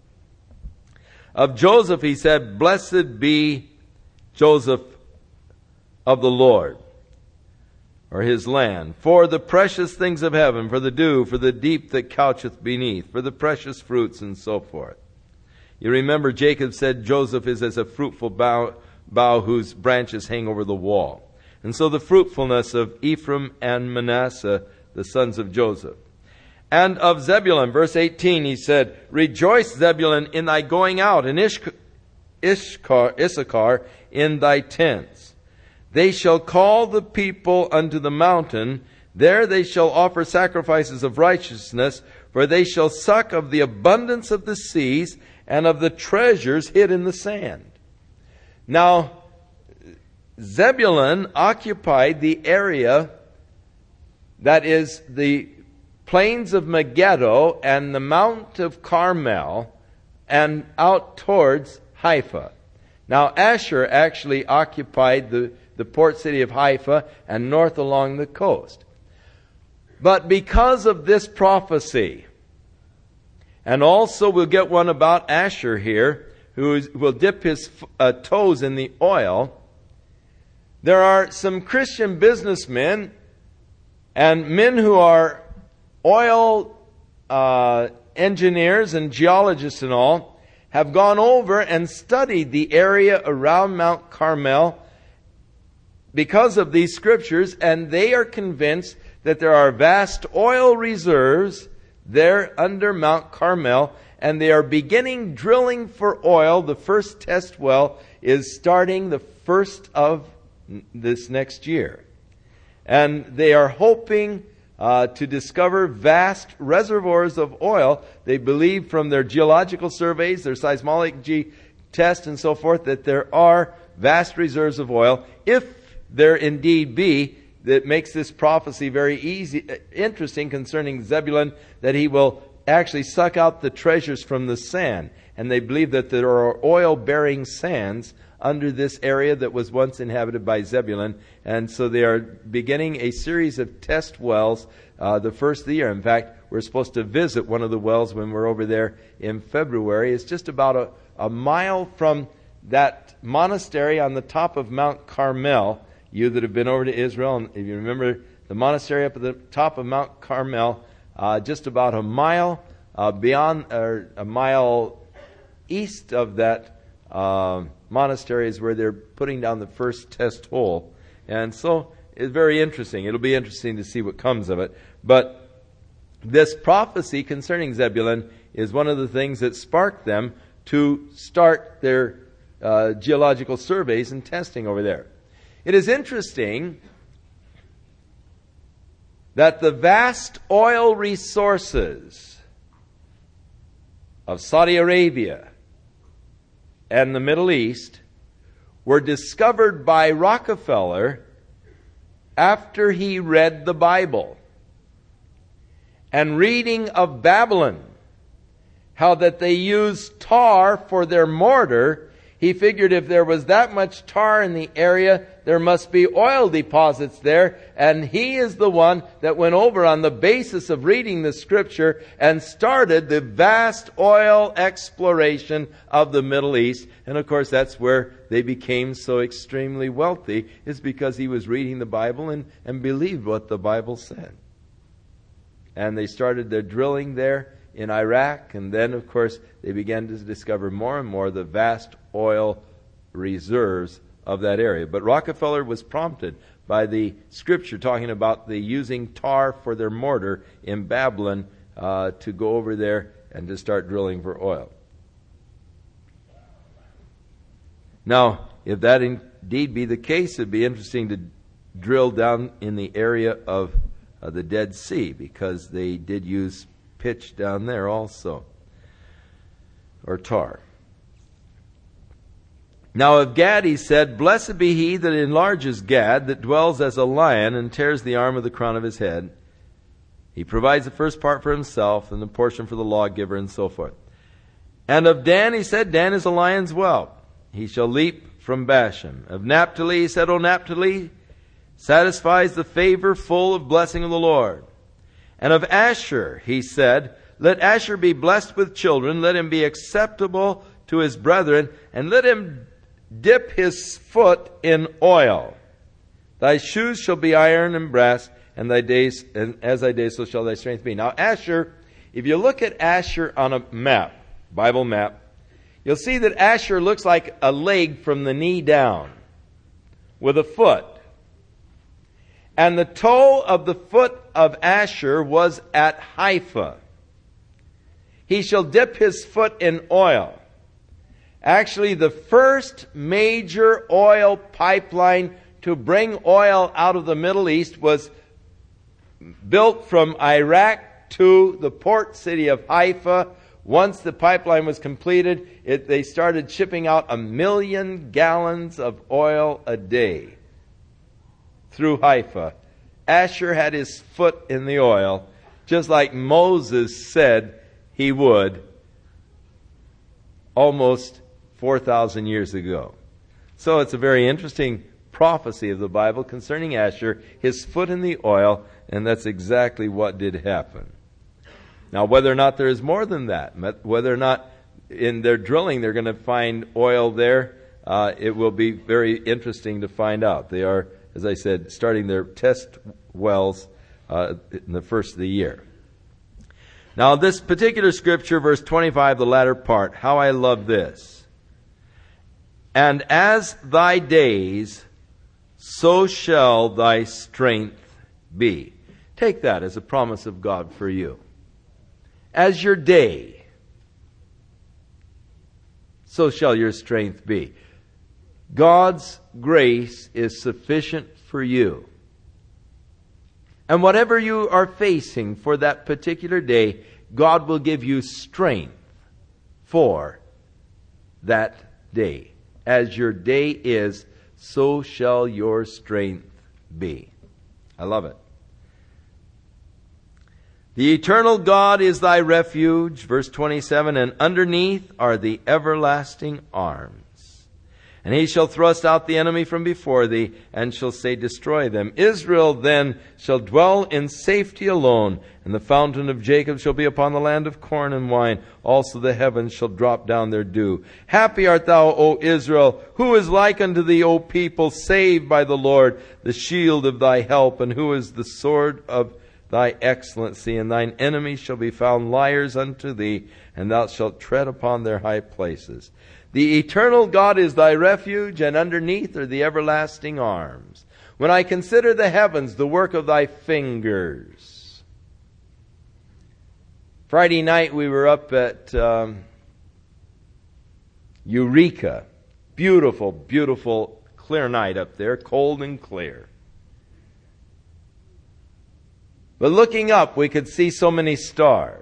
Of Joseph he said, blessed be Joseph of the Lord, or his land, for the precious things of heaven, for the dew, for the deep that coucheth beneath, for the precious fruits, and so forth. You remember Jacob said Joseph is as a fruitful bough, bough whose branches hang over the wall. And so the fruitfulness of Ephraim and Manasseh, the sons of Joseph. And of Zebulun, verse eighteen, he said, rejoice, Zebulun, in thy going out, and Ishkar, Ishkar, Issachar in thy tents. They shall call the people unto the mountain. There they shall offer sacrifices of righteousness, for they shall suck of the abundance of the seas and of the treasures hid in the sand. Now, Zebulun occupied the area that is the plains of Megiddo and the Mount of Carmel and out towards Haifa. Now, Asher actually occupied the the port city of Haifa, and north along the coast. But because of this prophecy, And also we'll get one about Asher here, who is, will dip his uh, toes in the oil. There are some Christian businessmen and men who are oil uh, engineers and geologists and all, have gone over and studied the area around Mount Carmel because of these scriptures, and they are convinced that there are vast oil reserves there under Mount Carmel, and they are beginning drilling for oil. The first test well is starting the first of this next year. And they are hoping uh, to discover vast reservoirs of oil. They believe from their geological surveys, their seismology tests and so forth, that there are vast reserves of oil. If there indeed be, that makes this prophecy very easy, interesting concerning Zebulun, that he will actually suck out the treasures from the sand. And they believe that there are oil-bearing sands under this area that was once inhabited by Zebulun. And so they are beginning a series of test wells uh, the first of the year. In fact, we're supposed to visit one of the wells when we're over there in February. It's just about a, a mile from that monastery on the top of Mount Carmel. You that have been over to Israel, and if you remember the monastery up at the top of Mount Carmel, uh, just about a mile uh, beyond, or a mile east of that uh, monastery is where they're putting down the first test hole. And so it's very interesting. It'll be interesting to see what comes of it. But this prophecy concerning Zebulun is one of the things that sparked them to start their uh, geological surveys and testing over there. It is interesting that the vast oil resources of Saudi Arabia and the Middle East were discovered by Rockefeller after he read the Bible. And reading of Babylon, how that they used tar for their mortar, he figured if there was that much tar in the area, there must be oil deposits there. And he is the one that went over on the basis of reading the scripture and started the vast oil exploration of the Middle East. And of course, that's where they became so extremely wealthy, is because he was reading the Bible and, and believed what the Bible said. And they started their drilling there in Iraq, and then, of course, they began to discover more and more the vast oil reserves of that area. But Rockefeller was prompted by the scripture talking about the using tar for their mortar in Babylon uh, to go over there and to start drilling for oil. Now, if that indeed be the case, it'd be interesting to drill down in the area of uh, the Dead Sea, because they did use pitch down there also, or tar. Now of Gad he said, Blessed be he that enlarges Gad, that dwells as a lion and tears the arm of the crown of his head. He provides the first part for himself and the portion for the lawgiver, and so forth. And of Dan he said, Dan is a lion's whelp. He shall leap from Bashan. Of Naphtali he said, O Naphtali satisfies the favor full of blessing of the Lord. And of Asher he said, Let Asher be blessed with children, let him be acceptable to his brethren, and let him dip his foot in oil. Thy shoes shall be iron and brass, and thy days, and as thy days, so shall thy strength be. Now Asher, if you look at Asher on a map, Bible map, you'll see that Asher looks like a leg from the knee down, with a foot. And the toe of the foot of Asher was at Haifa. He shall dip his foot in oil. Actually, the first major oil pipeline to bring oil out of the Middle East was built from Iraq to the port city of Haifa. Once the pipeline was completed, it, they started shipping out a million gallons of oil a day through Haifa. Asher had his foot in the oil, just like Moses said he would almost four thousand years ago. So it's a very interesting prophecy of the Bible concerning Asher, his foot in the oil, and that's exactly what did happen. Now, whether or not there is more than that, whether or not in their drilling they're going to find oil there, uh, it will be very interesting to find out. They are, as I said, starting their test wells uh, in the first of the year. Now, this particular scripture, verse twenty-five, the latter part, how I love this. And as thy days, so shall thy strength be. Take that as a promise of God for you. As your day, so shall your strength be. God's grace is sufficient for you. And whatever you are facing for that particular day, God will give you strength for that day. As your day is, so shall your strength be. I love it. The eternal God is thy refuge, verse twenty-seven, and underneath are the everlasting arms. And he shall thrust out the enemy from before thee, and shall say, destroy them. Israel then shall dwell in safety alone, and the fountain of Jacob shall be upon the land of corn and wine. Also the heavens shall drop down their dew. Happy art thou, O Israel! Who is like unto thee, O people, saved by the Lord, the shield of thy help, and who is the sword of thy excellency? And thine enemies shall be found liars unto thee, and thou shalt tread upon their high places. The eternal God is thy refuge, and underneath are the everlasting arms. When I consider the heavens, the work of thy fingers. Friday night we were up at um, Eureka. Beautiful, beautiful, clear night up there, cold and clear. But looking up, we could see so many stars.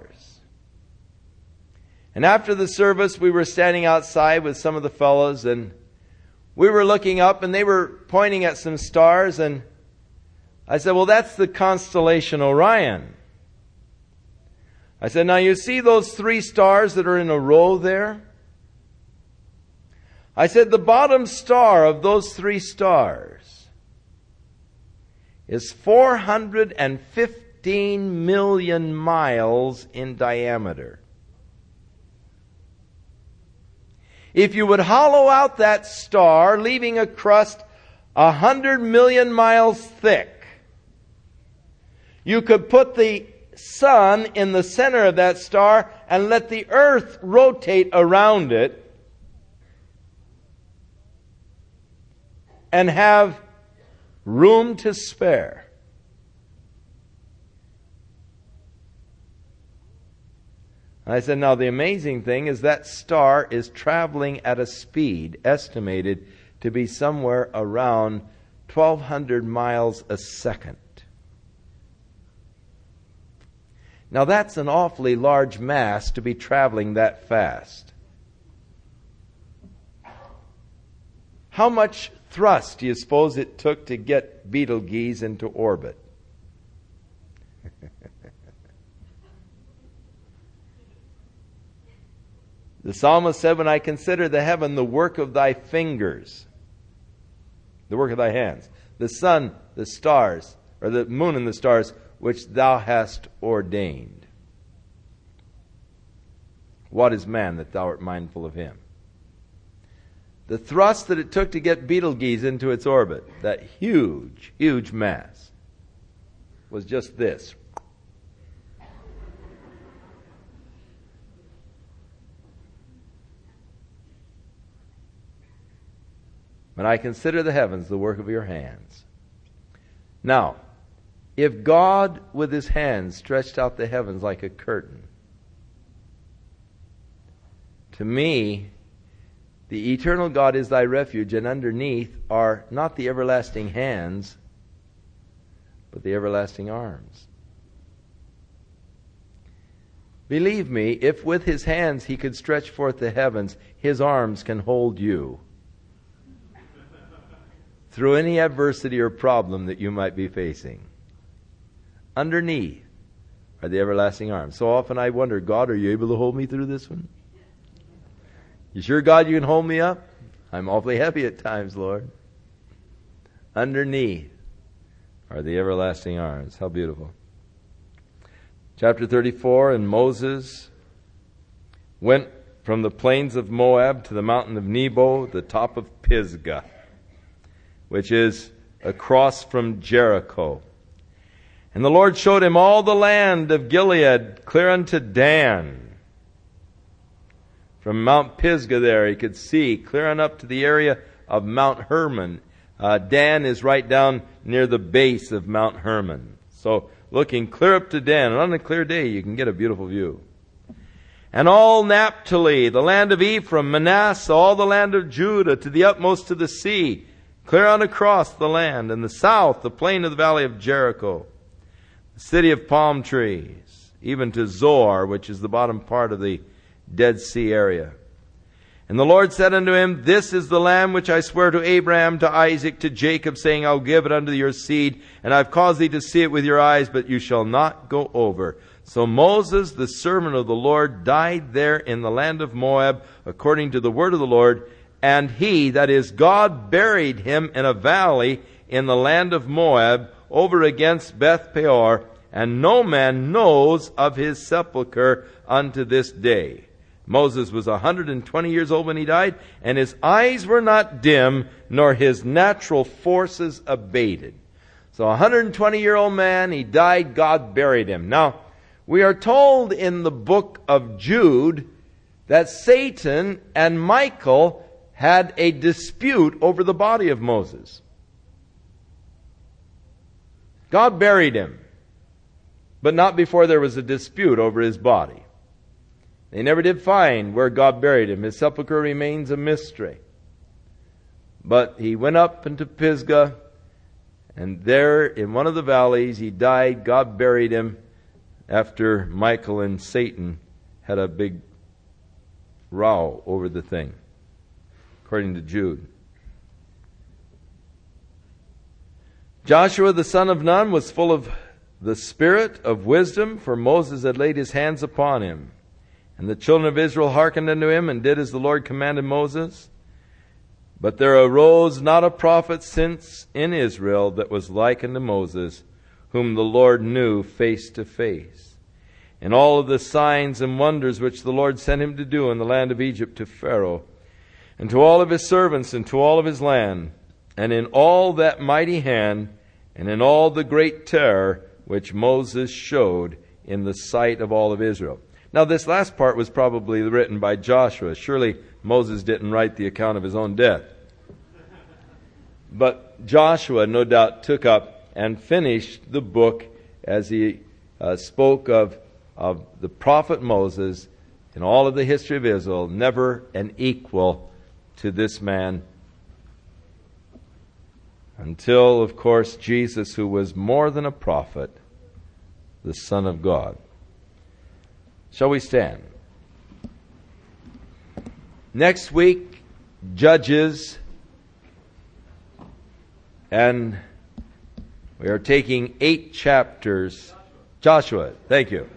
And after the service, we were standing outside with some of the fellows, and we were looking up, and they were pointing at some stars, and I said, well, that's the constellation Orion. I said, now you see those three stars that are in a row there? I said, the bottom star of those three stars is four hundred fifteen million miles in diameter. If you would hollow out that star, leaving a crust a hundred million miles thick, you could put the sun in the center of that star and let the earth rotate around it and have room to spare. I said, now the amazing thing is that star is traveling at a speed estimated to be somewhere around twelve hundred miles a second. Now that's an awfully large mass to be traveling that fast. How much thrust do you suppose it took to get Betelgeuse into orbit? The psalmist said, when I consider the heaven, the work of thy fingers, the work of thy hands, the sun, the stars, or the moon and the stars, which thou hast ordained. What is man that thou art mindful of him? The thrust that it took to get Betelgeuse into its orbit, that huge, huge mass, was just this. When I consider the heavens, the work of your hands. Now, if God with his hands stretched out the heavens like a curtain, to me, the eternal God is thy refuge, and underneath are not the everlasting hands, but the everlasting arms. Believe me, if with his hands he could stretch forth the heavens, his arms can hold you through any adversity or problem that you might be facing. Underneath are the everlasting arms. So often I wonder, God, are you able to hold me through this one? You sure, God, you can hold me up? I'm awfully heavy at times, Lord. Underneath are the everlasting arms. How beautiful. Chapter thirty-four, and Moses went from the plains of Moab to the mountain of Nebo, the top of Pisgah, which is across from Jericho. And the Lord showed him all the land of Gilead, clear unto Dan. From Mount Pisgah there, he could see clear on up to the area of Mount Hermon. Uh, Dan is right down near the base of Mount Hermon. So looking clear up to Dan, and on a clear day you can get a beautiful view. And all Naphtali, the land of Ephraim, Manasseh, all the land of Judah, to the utmost of the sea, clear on across the land, and the south, the plain of the valley of Jericho, the city of palm trees, even to Zoar, which is the bottom part of the Dead Sea area. And the Lord said unto him, This is the land which I swear to Abraham, to Isaac, to Jacob, saying, I'll give it unto your seed, and I've caused thee to see it with your eyes, but you shall not go over. So Moses, the servant of the Lord, died there in the land of Moab, according to the word of the Lord, and he, that is God, buried him in a valley in the land of Moab, over against Beth Peor, and no man knows of his sepulchre unto this day. Moses was one hundred twenty years old when he died, and his eyes were not dim, nor his natural forces abated. So a one hundred twenty year old man, he died, God buried him. Now, we are told in the book of Jude that Satan and Michael had a dispute over the body of Moses. God buried him, but not before there was a dispute over his body. They never did find where God buried him. His sepulchre remains a mystery. But he went up into Pisgah, and there in one of the valleys he died. God buried him after Michael and Satan had a big row over the thing, according to Jude. Joshua the son of Nun was full of the spirit of wisdom, for Moses had laid his hands upon him. And the children of Israel hearkened unto him, and did as the Lord commanded Moses. But there arose not a prophet since in Israel that was like unto Moses, whom the Lord knew face to face. And all of the signs and wonders which the Lord sent him to do in the land of Egypt to Pharaoh, and to all of his servants, and to all of his land, and in all that mighty hand, and in all the great terror which Moses showed in the sight of all of Israel. Now, this last part was probably written by Joshua. Surely Moses didn't write the account of his own death. But Joshua, no doubt, took up and finished the book as he uh, spoke of, of the prophet Moses in all of the history of Israel, never an equal to this man. Until, of course, Jesus, who was more than a prophet, the Son of God. Shall we stand? Next week, Judges, and we are taking eight chapters. Joshua, thank you.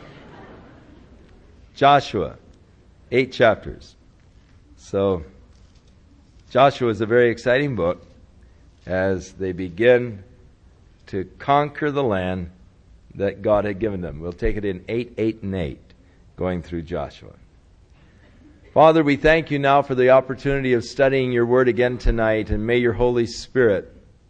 Joshua, eight chapters. So, Joshua is a very exciting book as they begin to conquer the land that God had given them. We'll take it in eight, eight, and eight, going through Joshua. Father, we thank you now for the opportunity of studying your word again tonight, and may your Holy Spirit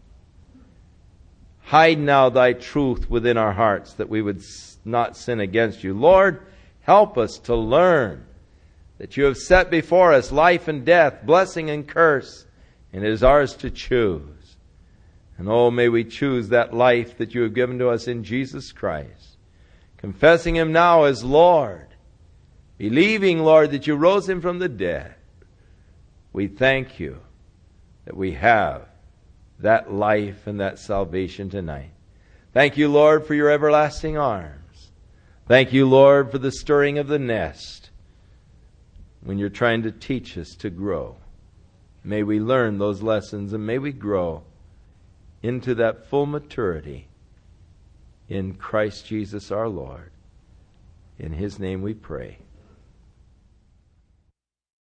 hide now thy truth within our hearts, that we would not sin against you. Lord, help us to learn that you have set before us life and death, blessing and curse, and it is ours to choose. And oh, may we choose that life that you have given to us in Jesus Christ, confessing him now as Lord, believing, Lord, that you rose him from the dead. We thank you that we have that life and that salvation tonight. Thank you, Lord, for your everlasting arms. Thank you, Lord, for the stirring of the nest when you're trying to teach us to grow. May we learn those lessons, and may we grow into that full maturity in Christ Jesus our Lord. In his name we pray.